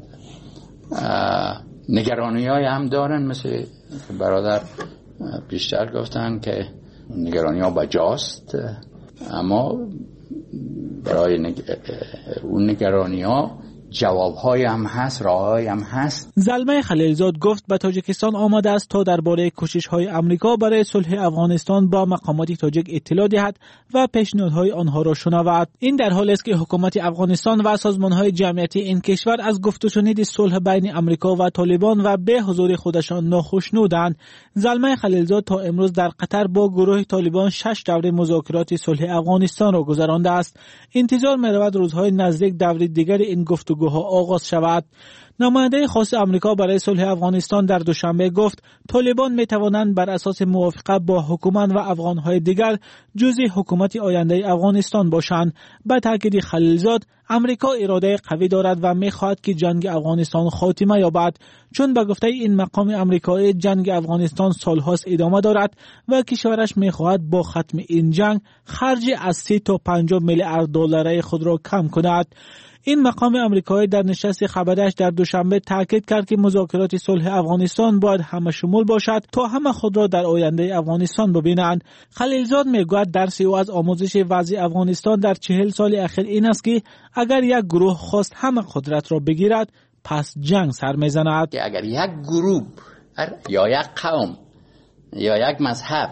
نگرانی‌های هم دارن، مثل برادر پیشتر گفتن که نگرانی‌ها بجاست، اما برای اون نگرانی‌ها جواب‌های هم هست، راه‌های هم هست. زلمه خلیلزاد گفت به تاجیکستان آمده است تا درباره کوشش‌های آمریکا برای صلح افغانستان با مقامات تاجیک اطلاع دهد و پیشنهادهای آنها را شنود. این در حالی است که حکومت افغانستان و سازمان‌های جمعیتی این کشور از گفت و شنید صلح بین آمریکا و طالبان و به حضور خودشان ناخوشنودند. زلمه خلیلزاد تا امروز در قطر با گروه طالبان 6 دوره مذاکرات صلح افغانستان را گذرانده است. انتظار می‌رود روزهای نزدیک دوره دیگر این گفتگوها آغاز شود. نماینده خاص آمریکا برای صلح افغانستان در دوشنبه گفت طالبان می توانند بر اساس موافقت با حکومت و افغانهای دیگر جزء حکومت آینده افغانستان باشند. به تاکید خلیلزاد آمریکا اراده قوی دارد و می خواهد که جنگ افغانستان خاتمه یابد، چون به گفته این مقام آمریکایی جنگ افغانستان سالهاست ادامه دارد و کشورش می خواهد با ختم این جنگ خرج از 3 تا 50 میلیارد دلاری خود را کم کند. این مقام آمریکایی در نشست خبرش در دوشنبه تاکید کرد که مذاکرات صلح افغانستان باید همه شمول باشد تا همه خود را در آینده افغانستان ببینند. خلیلزاد میگوید درس او از آموزش وضع افغانستان در 40 سال اخیر این است که اگر یک گروه خواست همه قدرت را بگیرد پس جنگ سر میزند. اگر یک گروه یا یک قوم یا یک مذهب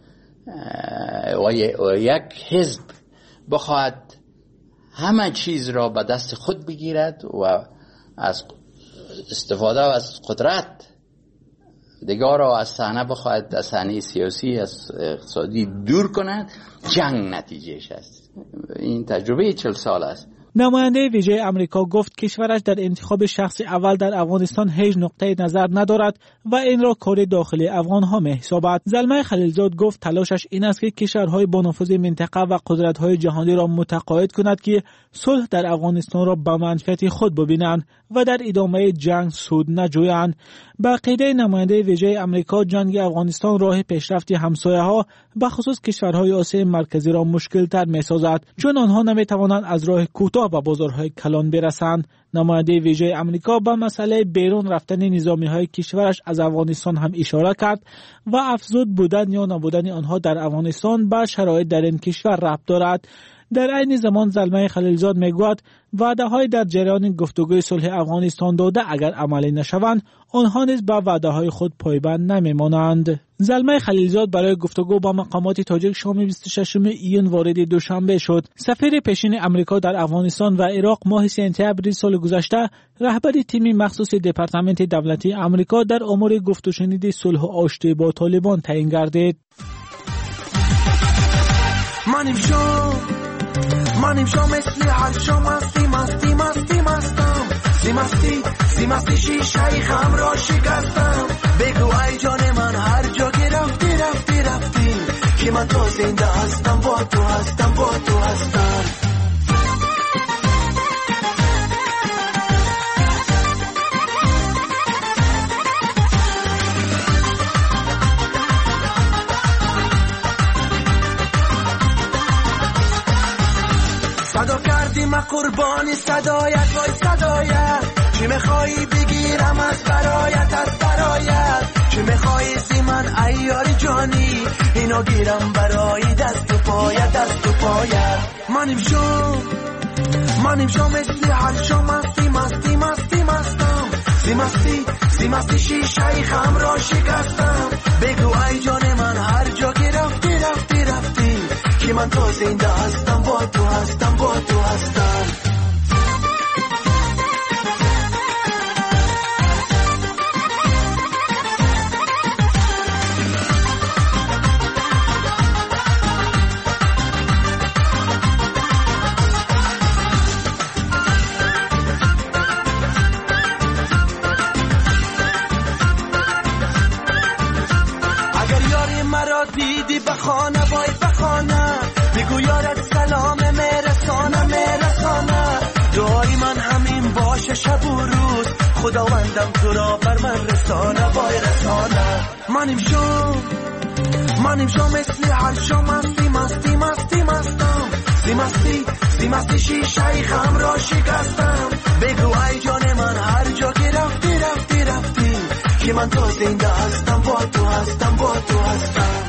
و یک حزب بخواهد همه چیز را به دست خود بگیرد و از استفاده از قدرت دیگر را از صحنه بخواهد، از صحنه سیاسی از اقتصادی دور کند، جنگ نتیجهش است. این تجربه 40 سال است. نماینده ویژه آمریکا گفت کشورش در انتخاب شخص اول در افغانستان هیچ نقطه نظر ندارد و این را کار داخلی افغانها می‌حسابد. زلمه خلیلزاد گفت تلاشش این است که کشورهای با نفوذ منطقه و قدرت‌های جهانی را متقاعد کند که صلح در افغانستان را به منفعت خود ببینند و در ادامه جنگ سود نجویند. به عقیده نماینده ویژه آمریکا جنگ افغانستان راه پیشرفت همسایه‌ها به خصوص کشورهای آسیا مرکزی را مشکل‌تر می‌سازد، چون آنها نمی‌توانند از راه کوتاه به بازارهای کلان برسند. نماینده ویژه آمریکا به مسئله بیرون رفتن نظامی‌های کشورش از افغانستان هم اشاره کرد و افزود بودن یا نبودن آنها در افغانستان به شرایط در این کشور ربط دارد. در عین زمان زلمه خلیلزاد میگوید وعده‌های در جریان گفتگوی صلح افغانستان داده اگر عملی نشوند آنها نیز به وعده‌های خود پایبند نمیمانند. زلمه خلیلزاد برای گفتگو با مقامات تاجیک شام 26 ایون وارد دوشنبه شد. سفیر پیشین آمریکا در افغانستان و عراق ماه سپتامبر سال گذشته رهبر تیم مخصوص دپارتمنت دولتی آمریکا در امور گفت و شنید صلح و آشتی با طالبان تعیین گردید. منیم شو مثل هر شو مستی شیشه خم را شکستم. بگو ای جان من هر جا که رفتی که من تا زنده هستم با تو هستم. من قربانی صدایت وای صدایت چی میخوایی بگیرم از برایت چی میخوایی زی من ایاری جانی اینو گیرم برای دست و پایت منیم شو مثل هر شو مستی شیشه خم را شکستم بگو ای جان من هر جا که رفتی که من تو زنده هستم با تو هستم دیدی بخانه وای بخانه بگو یارت سلام میرسانه دعای من همین باشه شب و روز خداوندم تو را بر من رسانه وای رسانه منیم شو مثل هر شو مستی شیشه خم را شکستم بگو ای جان من هر جا که رفتی که من تو زنده هستم با تو هستم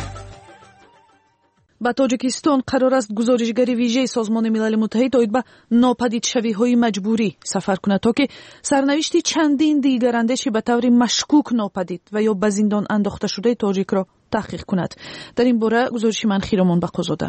ба Тоҷикистон қарор аст гузоришгари вижаи Созмони Милали Муттаҳид оид ба нопадидшавиҳои маҷбурӣ сафар кунад, то ки сарнавишти чандин дигарандеши ба таври машкук нопадид ва ё ба зиндон андохташудаи тоҷикро таҳқиқ кунад. дар ин бора гузориши ман Хиромон Бақозода.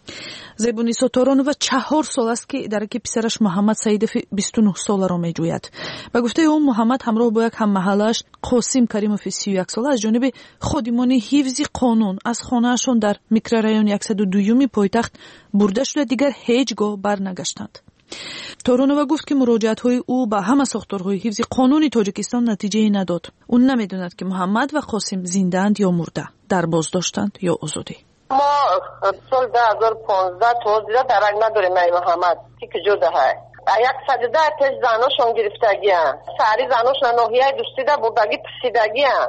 Зебуниса Торонова 4 сол аст ки дараки писараш Муҳаммад Саидови 29 соларо меҷӯяд. Ба гуфтаи ӯ Муҳаммад ҳамроҳ бо як ҳаммаҳаллааш Қосим Каримови 31 сола аз ҷониби ходимони ҳифзи қонун аз хонаашон дар микрорайони 102-юми пойтахт бурда шуда дигар ҳеҷ гоҳ барнагаштанд. Торонова гуфт ки муроҷиатҳои ӯ ба ҳама сохторҳои ҳифзи қонуни Тоҷикистон натиҷае надод. ӯ намедонад ки Муҳаммад ва Қосим зиндаанд ё мурда, дар боздоштанд ё озодӣ. ما سال 2015 توزیده درک نداریم ای محمد که جدا های 110 تش زناشون گرفتگی هم سری زناشون نوحیه دوستیده بودگی پسیدگی هم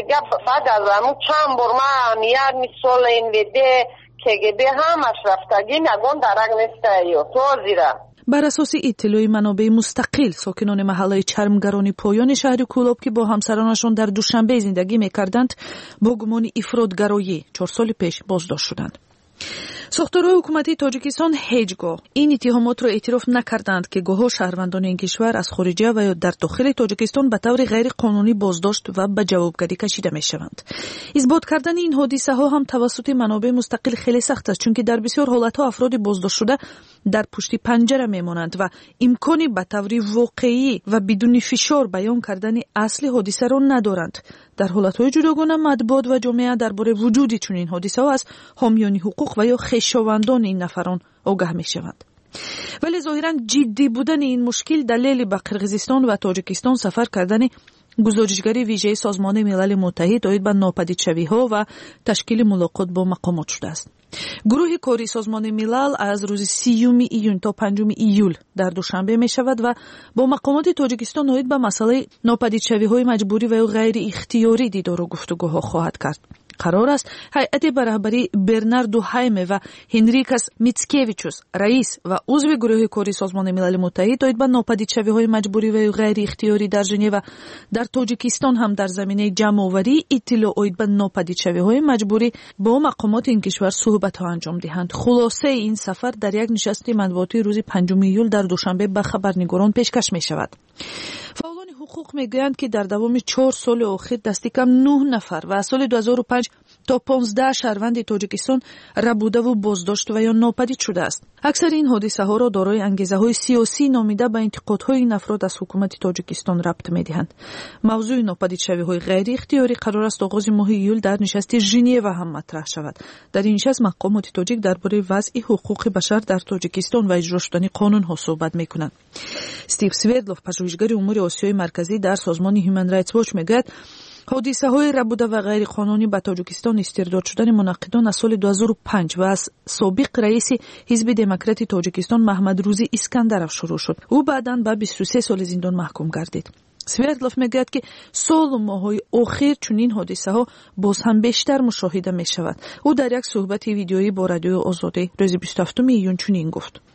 بعد از همون چند بار ما امیر میسال این ویده KGB همش رفتگی نگون درک نیسته ایو توزیده. بر اساس اطلاع منابع مستقل ساکنان محله چرمگرانی پایان شهر کولاب که با همسرانشان در دوشنبه زندگی میکردند با گمان افراطگرایی 4 سال پیش بازداشت شدند. ساختارهای حکومتی تاجیکستان هیچ گاه این اتهامات را اعتراف نکردند که گاه‌ها شهروندان این کشور از خارجه و یا در داخل تاجیکستان به طور غیر قانونی بازداشت و به جوابگری کشیده میشوند. اثبات کردن این حادثه ها هم توسط منابع مستقل خیلی سخت است، چون که در بسیار حالت ها افراد بازداشت شده در پشت پنجره میمانند و امکانی به طور واقعی و بدون فشار بیان کردن اصل حادثه را ندارند. در حالت‌های جداگانه مطبوعات و جامعه درباره وجود چنین حادثه‌ها از حامیان حقوق و یا خویشاوندان این نفران آگاه می‌شوند. ولی ظاهراً جدی بودن این مشکل دلیل به قرقیزستان و تاجیکستان سفر کردن گزارشگری ویژه سازمان ملل متحد آید به ناپدیدشوی‌ها و تشکیل ملاقات با مقامات شده است. گروه کاری سازمان ملل از روز 30 ایون تا 5 ایول در دوشنبه می شود و با مقامات تاجیکستان آید به مسئله ناپدیدشوی‌های مجبوری و غیر اختیاری دیدار و گفتگوها خواهد کرد. قرار است هیئت به رهبری برناردو هایمه و هنریکاس میتسکیویچوس رئیس و عضو گروه کاری سازمان ملل متحد آید به ناپدیدشوی‌های مجبوری و غیر اختیاری در ژنو و در تاجیکستان هم در زمینه جمع‌آوری اطلاع آید به ناپدیدشوی‌های مجبوری با مقامات این کشور صحبت‌ها انجام دهند. خلاصه این سفر در یک نشست مطبوعاتی روز 5 ایول در دوشنبه به خبرنگاران پیشکش می‌شود. فعالان حقوق میگویند که در دوام 4 سال اخیر دست کم 9 نفر و از سال 2005 تا 15 شهروند تاجیکستان ربوده و بازداشت و یا ناپدید شده است. اکثر این حادثه ها را دارای انگیزه های سیاسی نامیده به انتقادهای این افراد از حکومت تاجیکستان ربط میدهند. موضوع ناپدیدشوی های غیر اختیاری قرار است آغاز ماه ایول در نشست ژنو هم مطرح شود. در این نشست مقامات تاجیک درباره وضع حقوق بشر در تاجیکستان و اجرا شدن قانون ها صحبت میکنند. استیو سویردلوف پژوهشگر امور آسیای مرکزی در سازمان هیومن رایتس واچ میگوید حادثه های ربوده و غیر قانونی به تاجیکستان استرداد شدن منعقدان از سال 2005 و از سابق رئیس حزب دموکراتی تاجیکستان محمد روزی اسکندرов شروع شد. او بعداً به 23 سال زندان محکوم گردید. سویردلوف میگوید که سال و ماه‌های اخیر چنین حادثه ها باز هم بیشتر مشاهده می شود. او در یک صحبت ویدیویی با رادیو آزادی روز 27 ایون چنین گفت: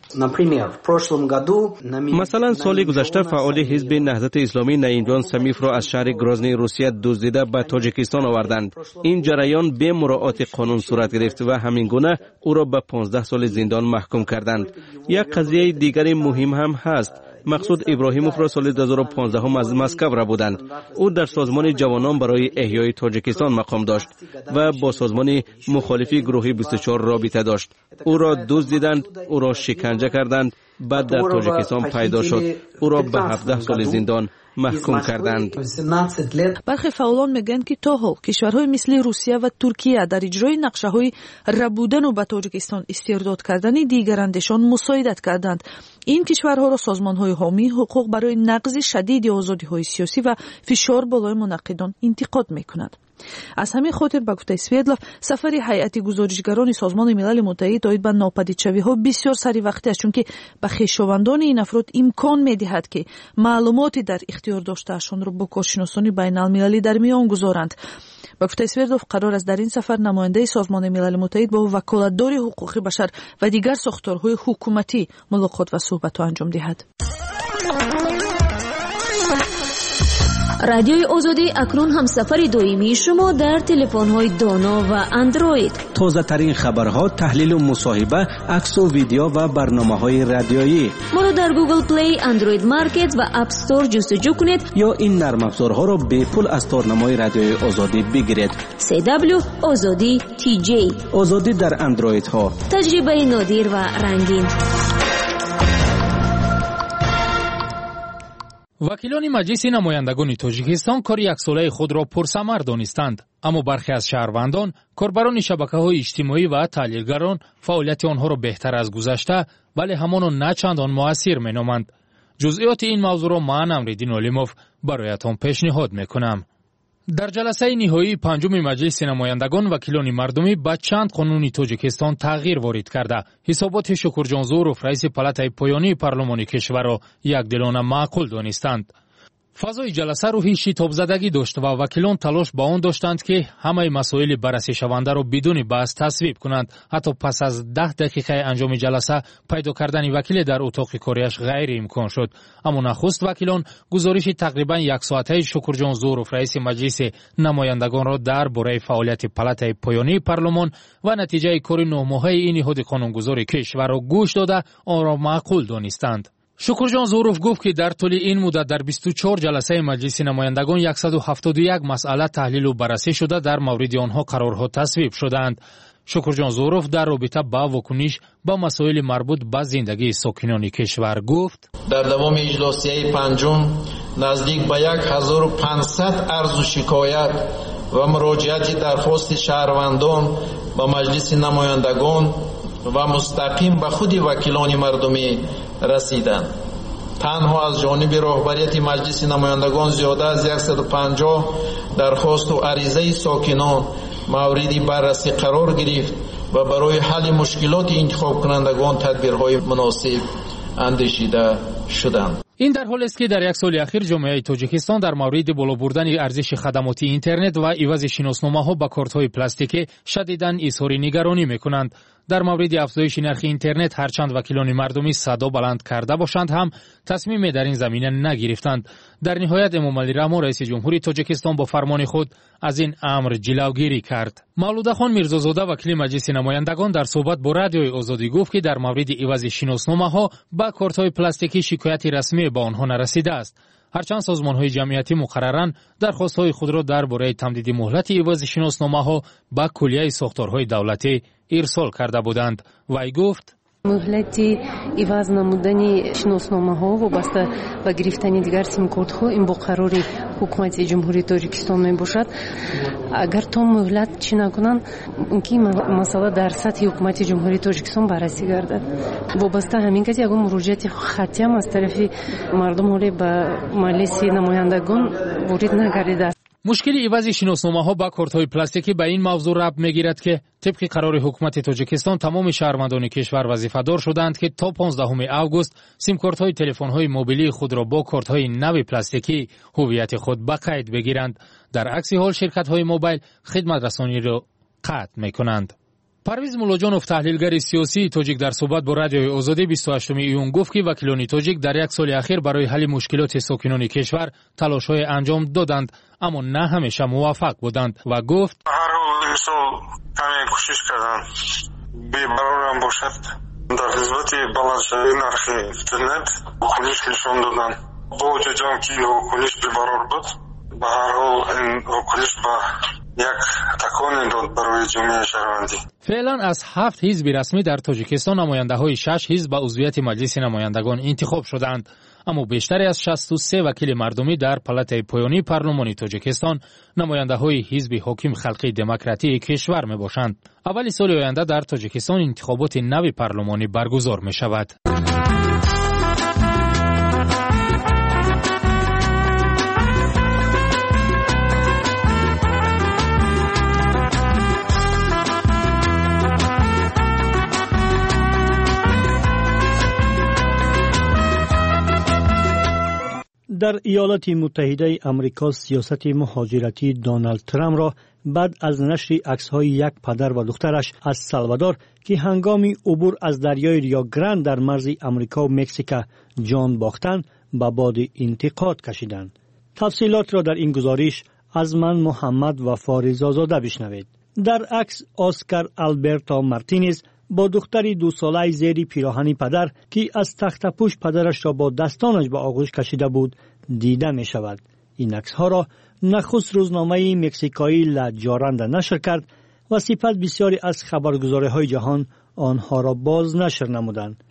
مثلا سال گذشته فعال حزب نهضت اسلامی نعیمجان سمیف را از شهر گرازنی روسیه دزدیده به تاجیکستان آوردند. این جریان به مراعات قانون صورت گرفت و همین گونه او را به 15 سال زندان محکوم کردند. یک قضیه دیگر مهم هم هست. مقصود ابراهیموف را سال 2015 از مسکو را بودند. او در سازمان جوانان برای احیای تاجیکستان مقام داشت و با سازمان مخالفی گروهی 24 رابطه داشت. او را دزدیدند، او را شکنجه کردند، بعد در تاجیکستان پیدا شد. او را به 17 سال زندان محکوم کردند. برخی فعالان میگن که تا حال کشورهای مثل روسیه و ترکیه در اجرای نقشه‌های ربودن و به تاجیکستان استرداد کردن دیگراندشان مساعدت کردند. این کشورها را سازمان‌های حامی حقوق برای نقض شدید آزادی‌های سیاسی و فشار بالای منعقدان انتقاد می‌کنند. از همین خاطر به گفته سویدلوف سفر هیئت گزارشگران سازمان ملل متحد اوید به ناپدیدشوی‌ها بسیار سریع است، چون که به خویشاوندان این افراد امکان می‌دهد که معلوماتی در اختیار داشته‌شان را با کارشناسان بین‌المللی در میان گذارند. به گفته سویدلوف قرار است در این سفر نماینده سازمان ملل متحد با وکالتدار حقوق بشر و دیگر ساختارهای حکومتی ملاقات و صحبت انجام دهد. رادیوی آزادی اکنون هم سفر دائمی شما در تلفن‌های دانا و اندروید. تازه ترین خبرها، تحلیل و مصاحبه، عکس و ویدیو و برنامه‌های رادیویی. ما را در گوگل پلی، اندروید مارکت و اپ استور جستجو کنید یا این نرم افزارها را به پول از تارنمای رادیوی آزادی بگیرید. CW آزادی TJ آزادی در اندروید ها. تجربه نادر و رنگین. وکیلان مجلس نمایندگان تاجیکستان کار یک ساله خود را پرثمر دانستند، اما برخی از شهروندان، کاربران شبکه‌های اجتماعی و تحلیلگران فعالیت آنها را بهتر از گذشته ولی همان نه چندان مؤثر می‌نامند. جزئیات این موضوع را من امردین علیموف برایتان پیشنهاد می‌کنم. در جلسه نهایی پنجم مجلس نمایندگان وکیلان مردمی با چند قانون تاجیکستان تغییر وارد کرده حسابات شکرجان زوروف رئیس پالاتای پایانی پارلمان کشور را یکدلانه معقول دانستند. فضای جلسه روحی شتاب زدگی داشت و وکیلان تلاش با آن داشتند که همه مسائل بررسی شونده را بدون بحث تصویب کنند. حتی پس از 10 دقیقه انجام جلسه پیدا کردن وکیل در اتاق کاریش غیر امکان شد. اما نخست وکیلان گزارش تقریبا 1 ساعته شکرجان زوروف رئیس مجلس نمایندگان را درباره فعالیت پالاتای پایانی پارلمان و نتیجه کار 9 ماهه این نهاد قانونگذار کشور را گوش داده آن را معقول دانستند. شکرجان زوروف گفت که در طول این مدت در 24 جلسه مجلس نمایندگان 171 مسئله تحلیل و بررسی شده در مورد آنها قرارها تصویب شدند. شکرجان زوروف در رابطه با واکنش با مسائل مربوط به زندگی ساکنان کشور گفت: در دوام اجلاسیه پنجم نزدیک به 1500 عرض و شکایت و مراجعت درخواست شهروندان به مجلس نمایندگان و مستقیم به خود وکیلان مردمی رسیدند. تنها از جانب رهبریت مجلس نمایندگان زیاده از 150 درخواست و عریضه ساکنان موردی بررسی قرار گرفت و برای حل مشکلات انتخاب کنندگان تدبیرهای مناسب اندیشیده شدند. این در حالی است که در یک سال اخیر جامعه تاجیکستان در مورد بالا بردن ارزش خدمات اینترنت و عوض شناسنامه‌ها با کارت‌های پلاستیکی شدیداً اظهار نگرانی می‌کنند. در مورد افزایش نرخ اینترنت هرچند وکیلان مردمی صدا بلند کرده باشند هم تصمیم در این زمینه نگرفتند. در نهایت امامعلی رحمان رئیس جمهوری تاجیکستان با فرمان خود از این امر جلوگیری کرد. مولوده خان میرزازاده وکیل مجلس نمایندگان در صحبت با رادیوی آزادی گفت که در مورد عوض شناسنامه‌ها با کارت‌های پلاستیکی شکایت رسمی به آنها نرسیده است. هرچند سازمان‌های جمعیتی مقرراً درخواست‌های خود را درباره تمدید مهلت عوض شناسنامه‌ها به کلیه ساختارهای دولتی ارسال کرده بودند. وی گفت: مهلتی عوض نمودن شناسنامه‌ها وابسته به گرفتن دیگر سیم کارت‌ها این با قرار حکومت جمهوری تاجیکستان میباشد. اگر تا مهلت چی نکنند اینکه مسئله در سطح حکومت جمهوری تاجیکستان بررسی گردد. وابسته همین که یک مراجعت خطی هم از طرف مردم به مجلس نمایندگان وارد نگردیده. مشکل عوض شناسنامه‌ها با کارت‌های پلاستیکی به این موضوع ربط می‌گیرد که طبق قرار حکومت تاجیکستان تمام شهروندان کشور وظیفه‌دار شدند که تا 15 آگوست سیم کارت‌های تلفن‌های موبیلی خود را با کارت‌های نو پلاستیکی هویت خود به قید بگیرند. در عکس حال شرکت‌های موبایل خدمت رسانی را قطع می‌کنند. پرویز مولاجانوف تحلیلگر سیاسی توجیک در صحبت با رادیوی آزادی 28 ایون گفت که وکیلان توجیک در یک سال اخیر برای حل مشکلات ساکنان کشور تلاش‌های انجام دادند اما نه همیشه موفق بودند و گفت هر حال مثال کمی کوشش کردن بی‌برار هم باشد در نسبت بلند شدن نرخ اینترنت واکنش نشان دادن با وجود که واکنش بی‌برار بود به هر حال این واکنش به یک تکان داد برای جامعه شهروندی. فعلا از 7 حزب رسمی در تاجیکستان نماینده‌های 6 حزب به عضویت مجلس نمایندگان انتخاب شدند اما بیشتر از 63 وکیل مردمی در پالات پایانی پارلمانی تاجیکستان نماینده‌های حزب حاکم خلقی دموکراتی کشور میباشند. اول سال آینده در تاجیکستان انتخابات نو پارلمانی برگزار میشود. در ایالات متحده آمریکا سیاست مهاجرتی دونالد ترامپ را بعد از نشر عکس‌های یک پدر و دخترش از سالوادور که هنگام عبور از دریای ریو گراند در مرز آمریکا و مکزیک جان باختند به باد انتقاد کشیدند. تفصیلات را در این گزارش از من محمد وفا رضازاده بشنوید. در عکس اسکار آلبرتو مارتینز با دختری 2 ساله زیر پیراهن پدر که از تخت پوش پدرش را با دستانش به آغوش کشیده بود دیده می شود. این عکس ها را نخست روزنامه مکزیکایی لا جارندا نشر کرد و سپس بسیاری از خبرگزاری های جهان آنها را باز نشر نمودند.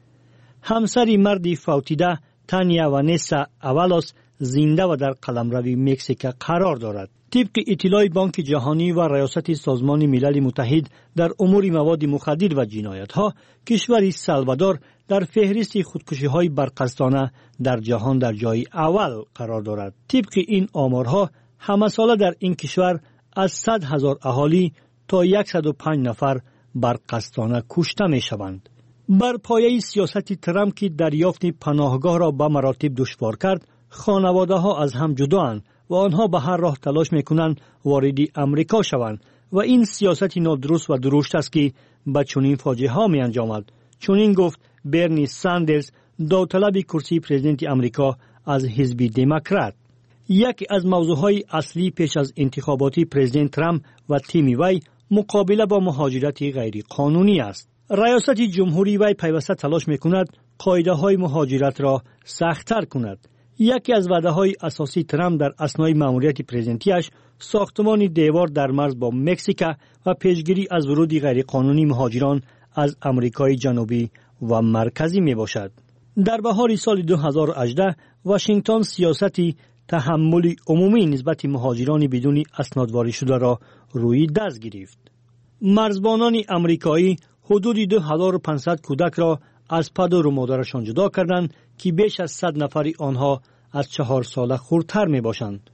همسر مردی فوتیده تانیا وانسا اوالوس زنده و در قلمرو مکزیک قرار دارد. طبق اطلاع بانک جهانی و ریاست سازمان ملل متحد در امور مواد مخدر و جنایت ها، کشور سالوادور در فهرست خودکشی های برقصدانه در جهان در جای اول قرار دارد. طبق این آمارها همه ساله در این کشور از 100,000 اهالی تا 105 نفر برقصدانه کشته می شوند. بر پایه سیاست ترامپ که دریافت پناهگاه را به مراتب دشوار کرد، خانواده ها از هم جدااند و آنها به هر راه تلاش میکنند وارد امریکا شوند و این سیاست نادرست و درشت است که به چنین فاجعه ها می انجامد. چنین گفت برنی ساندرز، داوطلب کرسی پرزیدنت امریکا از حزب دموکرات. یکی از موضوعهای اصلی پیش از انتخابات پرزیدنت ترامپ و تیم وی مقابله با مهاجرت غیر قانونی است. ریاست جمهوری وی پیوسته تلاش میکند قاعده های مهاجرت را سخت‌تر کند. یکی از وعده‌های اساسی ترامپ در اثنای مأموریت پرزیدنتیش ساختمان دیوار در مرز با مکزیک و پیشگیری از ورود غیرقانونی مهاجران از آمریکای جنوبی و مرکزی می باشد. در بهار سال 2018 واشنگتن سیاستی تحمل عمومی نسبت مهاجران بدون اسنادواری شده را روی دست گرفت. مرزبانان آمریکایی حدود 2500 کودک را از پدر و مادرشان جدا کردند که بیش از 100 نفر آنها از 4 ساله خردتر می باشند.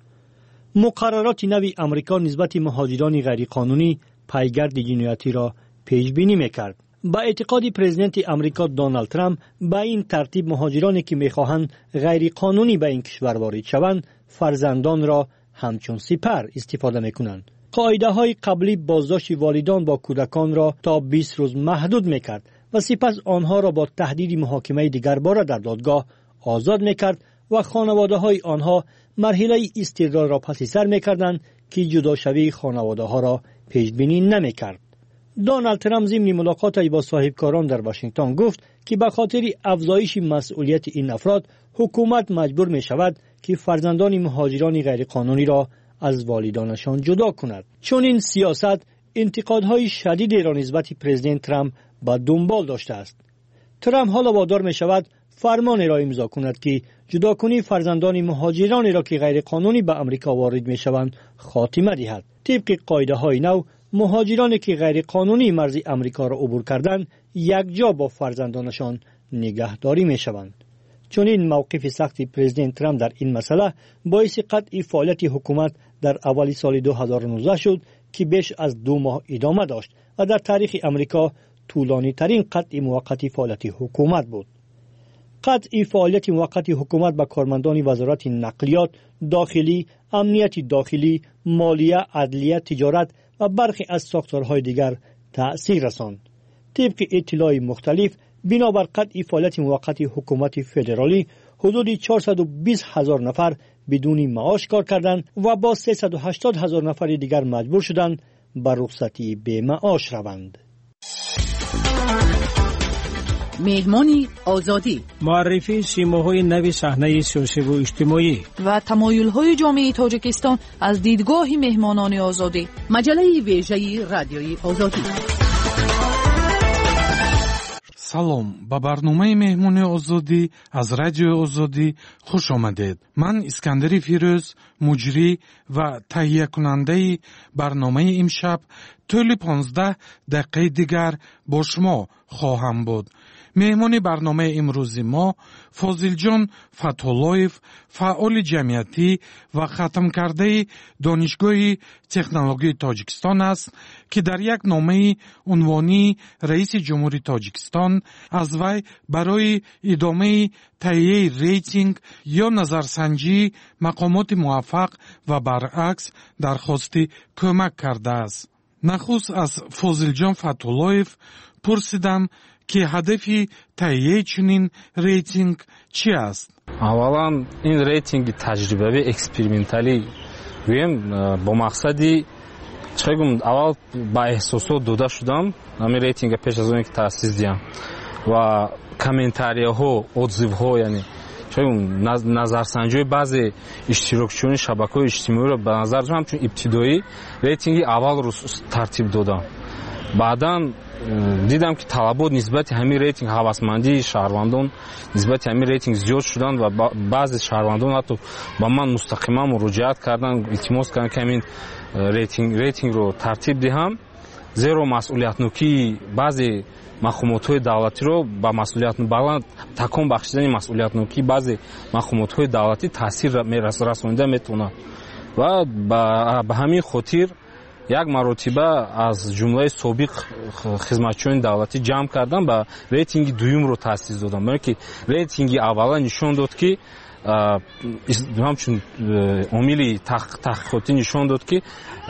مقررات نو امریکا نسبت مهاجران غیرقانونی پیگرد جنایتی را پیش بینی می کرد. با اعتقاد پرزیدنت امریکا دونالد ترامپ با این ترتیب مهاجرانی که می خواهند غیرقانونی به این کشور وارد شوند فرزندان را همچون سپر استفاده می کنند. قاعده های قبلی بازداشت والدان با کودکان را تا 20 روز محدود می کرد و سپس آنها را با تهدید محاکمه دیگر باره در دادگاه آزاد میکرد و خانواده های آنها مرحله استرداد را پس سر میکردند که جدا شوی خانواده ها را پیش بینی نمیکرد. دونالد ترامپ ضمن ملاقاتش با صاحبکاران در واشنگتن گفت که به خاطر افزایش مسئولیت این افراد حکومت مجبور می شود که فرزندان مهاجران غیرقانونی را از والدانشان جدا کند. چون این سیاست انتقادهای شدیدی را نسبت پرزیدنت ترامپ با دنبال داشته است. ترامپ حالا وادار می شود فرمانی را امضا کند که جداکنی فرزندان مهاجرانی را که غیر قانونی به امریکا وارد می شوند خاتمه دهد. طبق قاعده های نو مهاجرانی که غیر قانونی مرز امریکا را عبور کردند یک جا با فرزندانشان نگهداری می شوند. چون این موقف سخت پرزیدنت ترامپ در این مسئله باعث قطع فعالیت حکومت در اول سال 2019 شد که بیش از 2 ماه ادامه داشت و در تاریخ امریکا طولانی ترین قطع موقت فعالیت حکومت بود. قطع فعالیت موقت حکومت به کارمندان وزارت نقلیات، داخلی، امنیت داخلی، مالیه، عدلیه، تجارت و برخی از ساختارهای دیگر تأثیر رساند. طبق اطلاع مختلف بنابر قطع فعالیت موقت حکومت فدرالی حدود 420,000 نفر بدون معاش کار کردند و با 380,000 نفر دیگر مجبور شدند به رخصتی به معاش روند. مهمانی آزادی، معرفی سیماهای نو صحنه سیاسی و اجتماعی و تمایل‌های جامعه تاجیکستان از دیدگاه مهمانان آزادی. مجله ویژه رادیوی آزادی. салом ба барномаи меҳмони озодӣ аз радиои озодӣ хуш омадед. ман искандари фирӯз, муҷрӣ ва таҳиякунандаи барномаи имшаб тӯли 15 дақиқаи дигар бо шумо хоҳам буд. меҳмони барномаи имрӯзи мо фозилҷон фатҳуллоев, фаъоли ҷамъиятӣ ва хатмкардаи донишгоҳи технологияи тоҷикистон аст, ки дар як номаи унвонии раиси ҷумҳури тоҷикистон аз вай барои идомаи таҳияи рейтинг ё назарсанҷии мақомоти муваффақ ва баръакс дархости кӯмак кардааст. нахуст аз фозилҷон фатҳуллоев пурсидам ки ҳадафи таҳияи чунин рейтинг чӣ аст? аввалан ин рейтинги таҷрибавӣ эксперименталӣ гӯем бо мақсади чӣ гум аввал ба эҳсосот дода шудам ҳамин рейтинга пеш аз оне ки таъсис диҳам ва комментарияҳо отзивҳо яъне чӣ гум назарсанҷиҳои баъзе иштирокчиёни шабакаҳои иҷтимоиро ба назар ҳамчун ибтидоӣ рейтинги аввалро тартиб додам. баъдан дидам ки талабот нисбати ҳамин рейтинг ҳавасмандии шаҳрвандон нисбати ҳамин рейтинг зиёд шуданд ва баъзе шаҳрвандон ҳатто ба ман мустақиман муроҷиат карданд, илтимос карданд ки ҳамин рейтингро тартиб диҳам, зеро масъулиятнокии баъзе мақомотҳои давлатиро ба масъулиятбаланд такон бахшидани масъулиятнокии баъзе мақомотҳои давлатӣ таъсир расонида метавонад ва ба ҳамин хотир як маротиба аз ҷумлаи собиқ хизматчиёни давлатӣ ҷамъ кардам ба рейтинги дуюмро таъсис додам. барои ки рейтинги аввала нишон дод ки ҳамчун омили таҳқиқотӣ нишон дод ки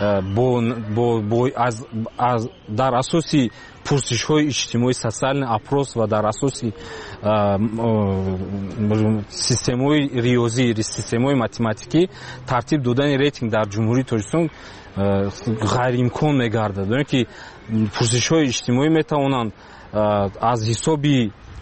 дар асоси пурсишҳои иҷтимоӣ социальный опрос ва дар асоси системаҳои риёзӣ системаҳои математикӣ тартиб додани рейтинг дар ҷумҳурии тоҷикистон ғайриимкон мегардад. барои ки пурсишҳои иҷтимоӣ метавонанд аз ҳисоби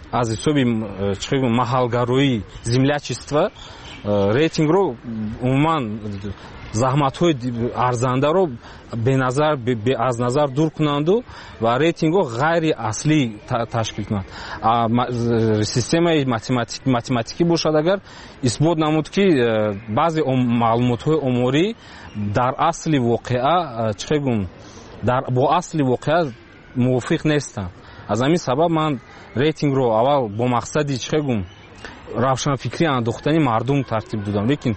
маҳалгароӣ землячества рейтингро умуман заҳматҳои арзандаро аз назар дур кунанду ва рейтингҳо ғайри аслӣ ташкил кунанд. системаи математикӣ бошад агар исбот намуд ки баъзе маълумотҳои оморӣ дар асли воқеа бо асли воқеа мувофиқ нестанд. аз ҳамин сабаб ман рейтингро аввал бо мақсади равшанфикрӣ андохтани мардум тартиб додам, лекин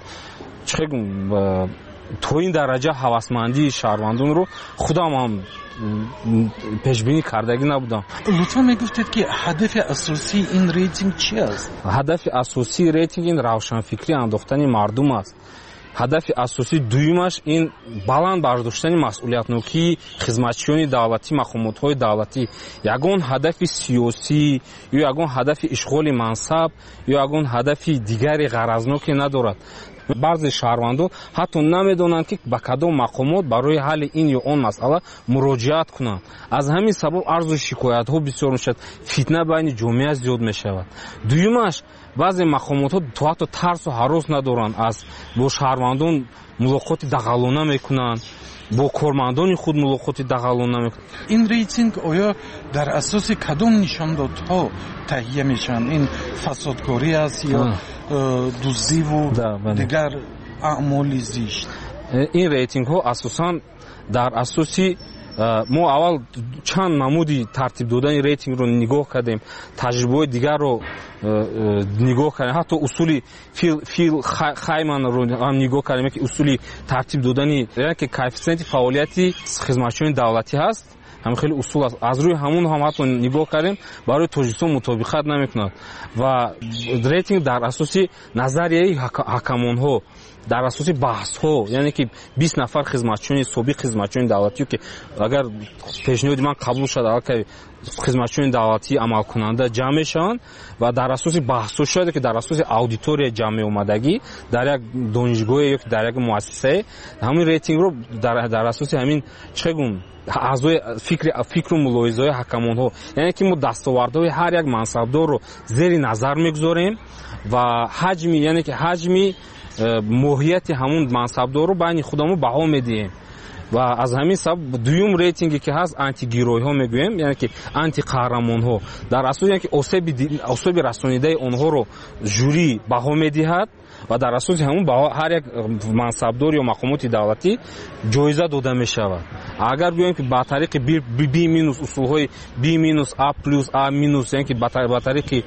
то ин дараҷа ҳавасмандии шаҳрвандонро худам ҳам пешбинӣ кардагӣ набудам. лутфан мегуфтед ки ҳадафи асосии ин рейтинг чӣ аст? ҳадафи асосии рейтинг ин равшанфикрӣ андохтани мардум аст. ҳадафи асосии дуюмаш ин баланд бардоштани масъулиятнокии хизматчиёни давлатӣ, мақомотҳои давлатӣ. ягон ҳадафи сиёсӣ ё ягон ҳадафи ишғоли мансаб ё ягон ҳадафи дигари ғаразноке надорад. баъзе шаҳрвандон ҳатто намедонанд ки ба кадом мақомот барои ҳалли ин ё он масъала муроҷиат кунанд. аз ҳамин сабаб арзу шикоятҳо бисёр мешавад, фитна байни ҷомеа зиёд мешавад. дуюмаш баъзе мақомотҳо то ҳатто тарсу ҳарос надоранд, аз бо шаҳрвандон мулоқоти дағалона мекунанд, бо кормандони худ мулоқоти дағалона мекунанд. ин рейтинг оё дар асоси кадом нишондодҳо таҳия мешаванд? ин фасодкорӣ аст ё дуздиву дигар аъмоли зишт? ин рейтингҳо асосан дар асоси мо аввал чанд намуди тартиб додани рейтингро нигоҳ кардем, таҷрибаҳои дигарро нигоҳ кардем, ҳатто усули фил хайманро ҳам нигоҳ кардем ки усули тартиб додани ки коэффициенти фаъолияти хизматчиёни давлатӣ ҳаст. ҳам хеле усул аст. аз рӯи ҳамун ҳам ҳатто нигоҳ кардем барои тоҷикистон мутобиқат намекунад ва рейтинг дар асоси назарияи ҳакамонҳо, дар асоси баҳсҳо, яъне ки 20 нафар хизматчони собиқ хизматчони давлатиё ки агар пешниҳоди ман қабул шуд аллакай хизматчони давлатӣ амалкунанда ҷамъ мешаванд ва дар асоси баҳсҳо шояд ки дар асоси аудитория ҷамъ меомадагӣ дар як донишгоҳе ё ки дар як муассисае ҳамин рейтингро дар асоси ҳамин чӣ гум аъзои фикру мулоҳизаҳои ҳакамонҳо, яъне ки мо дастовардҳои ҳар як мансабдорро зери назар мегузорем ва ҳаҷми, яъне ки ҳаҷми моҳияти ҳамун мансабдорро байни худамон баҳо медиҳем ва аз ҳамин сабаб дуюм рейтинге ки ҳаст антигирӯйҳо мегӯем, яъне ки антиқаҳрамонҳо дар асоси яъне ки особи расонидаи онҳоро жюри баҳо медиҳад ва дар асоси ҳамун ҳар як мансабдор ё мақомоти давлатӣ ҷоиза дода мешавад. Агар гӯем ки ба тариқи B- усулҳои B- A+, A-, яъне ки ба тариқи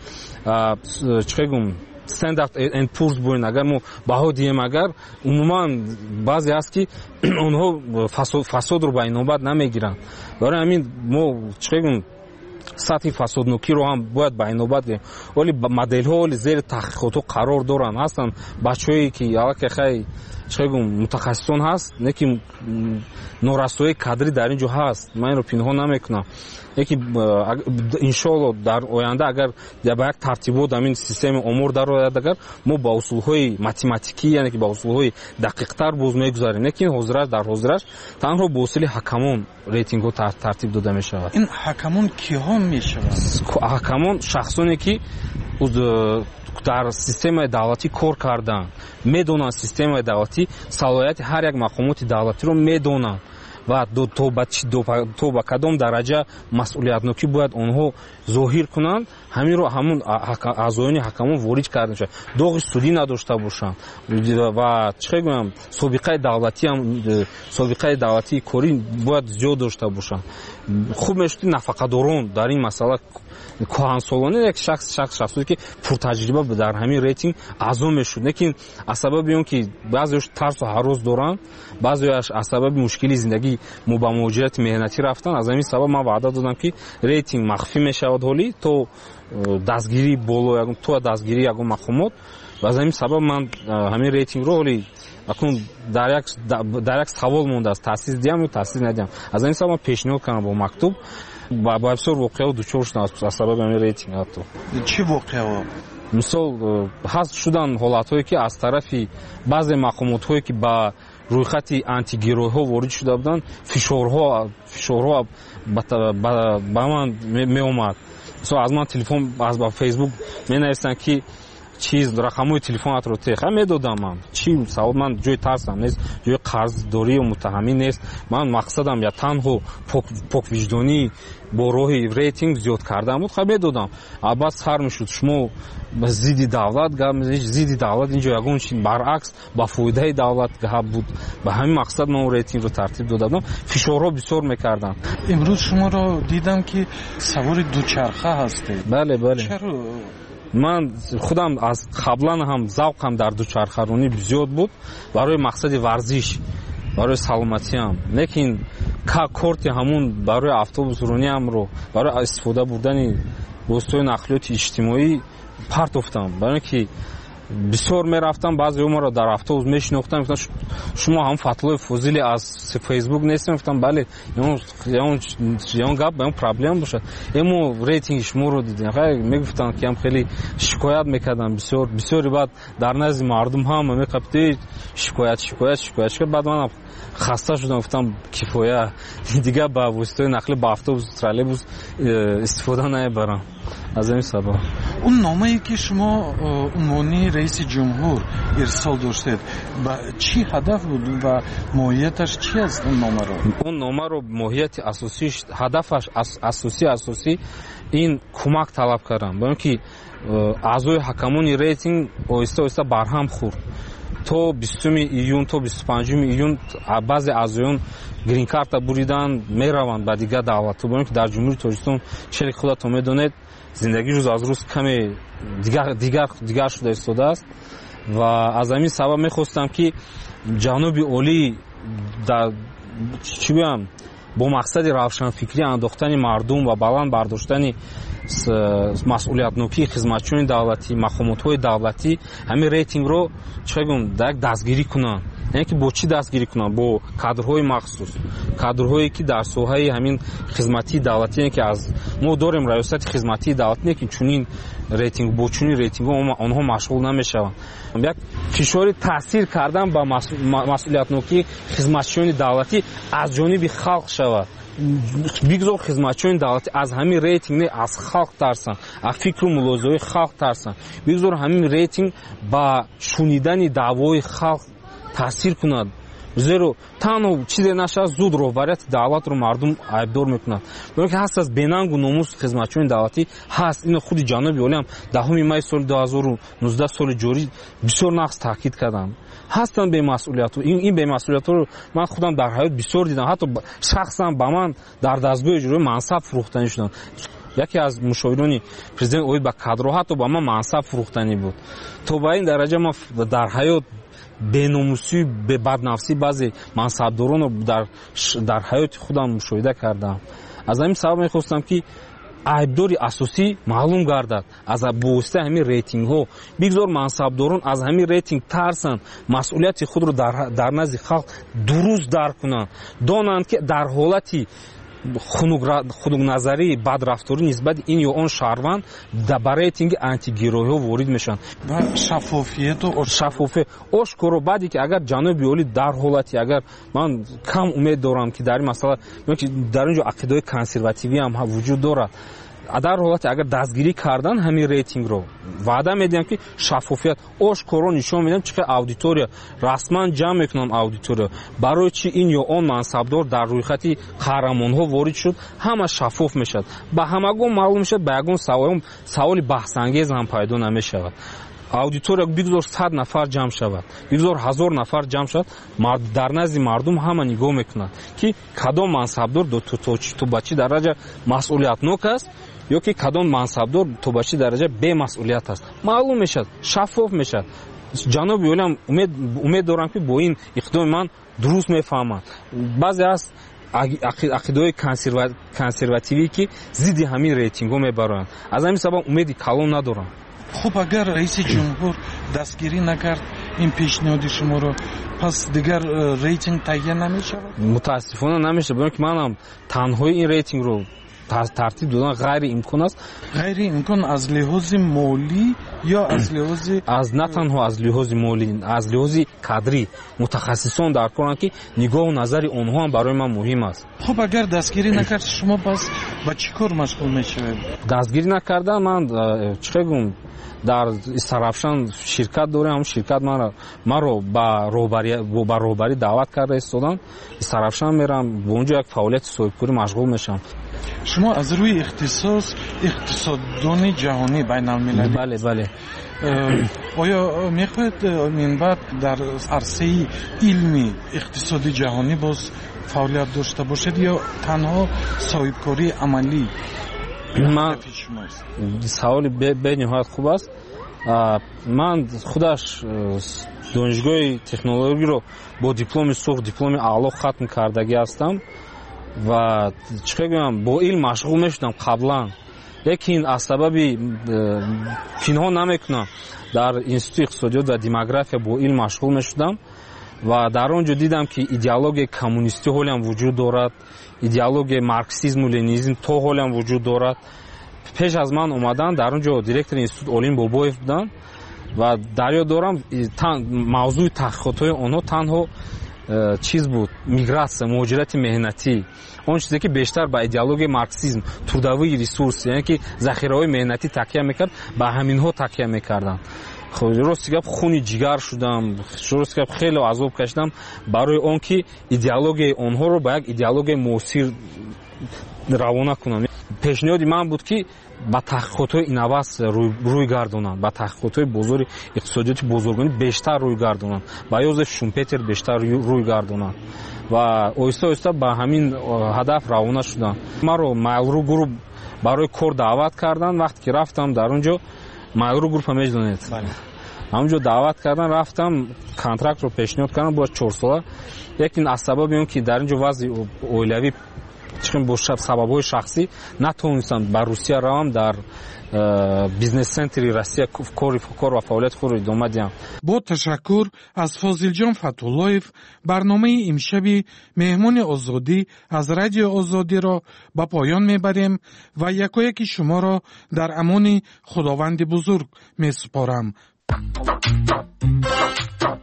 чӣ гум Standard and Poor's боин агар мо баҳо диҳем, агар умуман баъзе ҳаст ки онҳо фасодро ба инобат намегиранд. Барои ҳамин мо чӣ гум сатҳи фасоднокиро ҳам бояд ба инобат гирем. Оли моделҳо оли зери таҳқиқотҳо қарор доранд. Ҳастанд бачаҳое ки аллакай хай чӣ гум мутахассисон ҳаст, не ки норасоии кадрӣ дар ин ҷо ҳаст. Ман инро пинҳон намекунам. Яки иншоалло дар оянда агар ба як тартибот ҳамин системаи омор дарояд, агар мо ба усулҳои математикӣ, яъне ки ба усулҳои дақиқтар боз мегузарем, лекин дар ҳозираш танҳо бо усули ҳакамон рейтингҳо тартиб дода мешавад. ин ҳакамон киҳо мешаванд? ҳакамон шахсоне ки дар системаи давлатӣ кор кардаанд, медонанд системаи давлатӣ салоҳияти ҳар як мақомоти давлатиро медонанд ва то ба кадом дараҷа масъулиятнокӣ бояд онҳо зоҳир кунанд, ҳаминро ҳамун аъзоёни ҳакамон ворид карда мешавад. доғи судӣ надошта бошанд ва чӣ гӯям собиқаи давлатии корӣ бояд зиёд дошта бошанд. хуб мешуд нафақадорон дар ин масъала коҳансолона як шахсоне ки пуртаҷриба дар ҳамин рейтинг аъзо мешуд, лекин аз сабаби он ки баъзеҳош тарсу ҳарос доранд, баъзеҳош аз сабаби мушкили зиндагӣ мо ба муҳоҷирати меҳнатӣ рафтанд, аз ҳамин сабаб ман ваъда додам ки рейтинг махфӣ мешавад ҳолӣ то дастгирии боло то дастгирии ягон мақомот. ва аз ҳамин сабаб ман ҳамин рейтингро ҳолӣ акун дар як савол мондааст, таъсис диҳам ё таъсис надиҳам. аз ҳамин сабаб ман пешниҳод кардам бо мактуб ба бисёр воқеаҳо дучор шудам аз сабаби ҳамин рейтинг. ҳатто чӣ воқеаҳо? мисол ҳаст шудан ҳолатҳое ки аз тарафи баъзе мақомотҳое ки ба рӯйхати антигирӯйҳо ворид шуда буданд, фишорҳо ба ман меомад. мисол аз ман телефон ба фейсбук менависанд ки чиз рақамҳои телефонатро тех медодам. ман чӣ савол, ман ҷои тарсам нест, ҷои қарздорӣ ё муттаҳамӣ нест. ман мақсадам я танҳо поквиҷдонӣ бо роҳи рейтинг зиёд кардан буд, медодам. албат сар мешуд шумо зидди давлат гап мезанед, зидди давлат инҷо ягон чи баръакс ба фоидаи давлат гап буд. ба ҳамин мақсад ман рейтингро тартиб дода будам. фишорҳо бисёр мекарданд. имрӯз шуморо дидам ки савори дучарха ҳастед. бале чаро? ман худам аз қаблан ҳам завқам дар дучархаронӣ зиёд буд барои мақсади варзиш, барои саломатиам, лекин корти ҳамун барои автобусрониамро барои истифода бурдани воситаҳои нақлиёти иҷтимоӣ партофтам. барои ки бисёр мерафтам, баъзеҳо маро дар автобус мешинохтанд, гуфтанд шумо ҳам Фатлои Фозили аз фейсбук нестем? гуфтам бале, ягон гап, ягон проблема бошад, эмо рейтинги шуморо дидем. мегуфтанд ки ҳам хеле шикоят мекардам, бисёри баъд дар назди мардум ҳам меқабти шикоят. баъд манам хаста шудам, гуфтам кифоя, дигар ба воситаҳои нақлӣ ба автобус, троллейбус истифода намебарам. аз ин сабаб اون نامه‌ای که شما عنوانی رئیس جمهور ارسال داشتید با چی هدف بود و ماهیتش چی است اون نامه رو؟ اون نامه رو ماهیت اساسیش، هدفش اساسی این کمک طلب کردن، با اینکه اعضای حکمان ریتینگ آهسته برهم خورد. تو 20 ایون تا 25 ایون بعضی اعضایان گرین کارت بریدن میروند به دیگر دعوت. با اینکه در جمهوری تاجیکستان چه خودتون میدونید زندگی روز از روز کمی دیگر شده ایستاده است و از همین سبب میخواستم که جناب عالی در چی بگم бо мақсади равшанфикрӣ андохтани мардум ва баланд бардоштани масъулиятнокии хизматчиёни давлатӣ, мақомотҳои давлатӣ ҳамин рейтингро дастгирӣ кунанд. یعنی که با چی دستگیری کنن؟ با کادرهای مخصوص، کادرهایی که در ساحه همین خدمتی دولتی که از ما داریم ریاست خدمتی دولتی که چنین ریتینگ با چنین ریتینگ آنها مشغول نمیشوند. یک فشار تاثیر کردن با مسئولیت نوکی خدمتچیان دولتی از جانب خلق شود. بگذار خدمتچیان دولتی از همین ریتینگ از خلق ترسن، از فکر و ملاحظه خلق ترسن. بگذار همین ریتینگ با شنیدن دعوای خلق تاثیر کند. زیرا تنها چیزی نشه زود رهبریت دولت رو مردم عیبدار میکنند. برای که هست از بیننگ و ناموس خدمتچیان دولتی هست. این خود جناب عالی هم 10 می سال 2019 سال جاری بسیار نقص تاکید کردند. هستن به مسئولیت. این به مسئولیت رو من خودم در حیات بسیار دیدم. حتی شخصا با من در دستگاه اجرایی منصب فروختنی شدن. یکی از مشاوران پرزیدنت اوید با کادرها حتی با من منصب فروختنی بود. تو با این درجه ما در حیات بیناموسی به بدنفسی بعضی منصبداران رو در حیات خودم مشاهده کردم. از همین سبب میخواستم که عیبداری اساسی معلوم گردد. از بوسته همین ریتینگ ها بگذار منصبداران از همین ریتینگ ترسن، مسئولیت خود رو در نزد خلق درست درک کنند، دانند که در حالتی خنک نظری بدرفتاری نسبت این یا آن شهروند در ریتینگ آنتی گروهی ها وارد میشن. و شفافیت و شفافیت آشکارا. بعدی که اگر جناب عالی در حالتی اگر من کم امید دارم که در این مسئله در اینجا عقیده کنسرواتیوی هم وجود دارد، در حالت اگر دستگیری کردن همین ریتینگ رو وعده میدم که شفافیت آشکارا نشون میدم چقدر اودیتوریا رسما جمع میکنم اودیتوریا برای چی این یا آن منصبدار در روی خط قهرمان ها وارد شد همه شفاف میشد، به همگان معلوم میشد، به یگان سوال بحث انگیز هم پیدا نمیشود. اودیتوریا بگذار 100 نفر جمع شود، بگذار 1000 نفر جمع شود، در نزد مردم همه نگاه میکنند که کدام منصبدار تو به چه درجه مسئولیتناک است یا که کدام منصبدار تو به چه درجه بی مسئولیت است. معلوم میشد، شفاف میشد. جناب عالی هم امید دارم که با این اقدام من درست میفهمند. بعضی از عقیده‌های کنسرواتیوی که ضد همین ریتینگ ها میبرند، از همین سبب امیدی کلان ندارم. خب اگر رئیس جمهور دستگیری نکرد این پیشنهاد شما رو، پس دیگر ریتینگ تهیه نمیشود؟ متاسفانه نمیشه، برای که من هم تنهایی این ریتینگ رو ترتیب دادن غیر امکان است. غیر امکان از لحاظ مالی یا از لحاظ نه تنها از لحاظ مالی، از لحاظ کادری متخصصان در کارن که نگاه و نظر آنها هم برای من مهم است. خب اگر دستگیری نکرد شما پس با چی کار مشغول میشوید؟ دستگیری نکردن من چه گم در استرافشان شرکت دارم، هم شرکت من رو با روبری دعوت کرده استادم، استرافشان میرم به اونجا یک فعالیت صاحبکاری مشغول میشم. شما از روی اقتصاددان جهانی بین المللی؟ بله. آیا میخواید این بعد در عرصه علمی اقتصادی جهانی باز فعالیت داشته باشید یا تنها صاحبکاری عملی؟ من سوال به نهایت خوب است. من خودش دانشگاه تکنولوژی رو با دیپلم سرخ، دیپلم اعلی ختم کردگی هستم و چه بگم با علم مشغول میشدم قبلا، لیکن از سبب پنهان نمیکنم در انستیتوت اقتصادیات و دموگرافیا با علم مشغول میشدم و در آنجا دیدم که ایدئولوژی کمونیستی حالی هم وجود دارد، ایدئولوژی مارکسیسم و لنینیسم تا حالی هم وجود دارد. پیش از من اومدن در اونجا دیرکتور انستیتوت علیم بابایف بودن و در یاد دارم موضوع تحقیقات آنها تنها چیز بود، میگراسیون، مهاجرت مهنتی، اون چیزی که بیشتر به ایدئولوژی مارکسیسم، توداوی ریسورس، یعنی که ذخیره‌های مهنتی تکیه میکرد، به همینها تکیه میکردن. خب راست که خونی جگر شدم، راست که خیلی عذاب کشیدم برای اون که ایدئولوژی آنها رو به یک ایدئولوژی معاصر روانه کنم. پیشنهاد من بود که با تحقیقات‌های اینوست روی گردونن، با تحقیقات‌های بزرگ اقتصادیات بزرگانی بیشتر روی گردونن، با یوزف شومپتر بیشتر روی گردونن و آهسته با همین هدف روانه شدن. ما رو مایلرو گروپ برای کار دعوت کردن. وقتی که رفتم در اونجا مایلرو گروپ میدونید، همونجا دعوت کردن، رفتم کنترکت رو پیشنهاد کردم با 4 ساله، لیکن از سبب اون که در اینجا وضع اولوی чун бо сабабҳои шахсӣ натонистам ба Русия равам. дар бизнес центри Россия кор ва фаъолияти худро идома диҳам. бо ташаккур аз Фозилҷон Фатуллоев барномаи имшаби меҳмони озодӣ аз радиои озодиро ба поён мебарем ва якояки шуморо дар амони худованди бузург месупорам.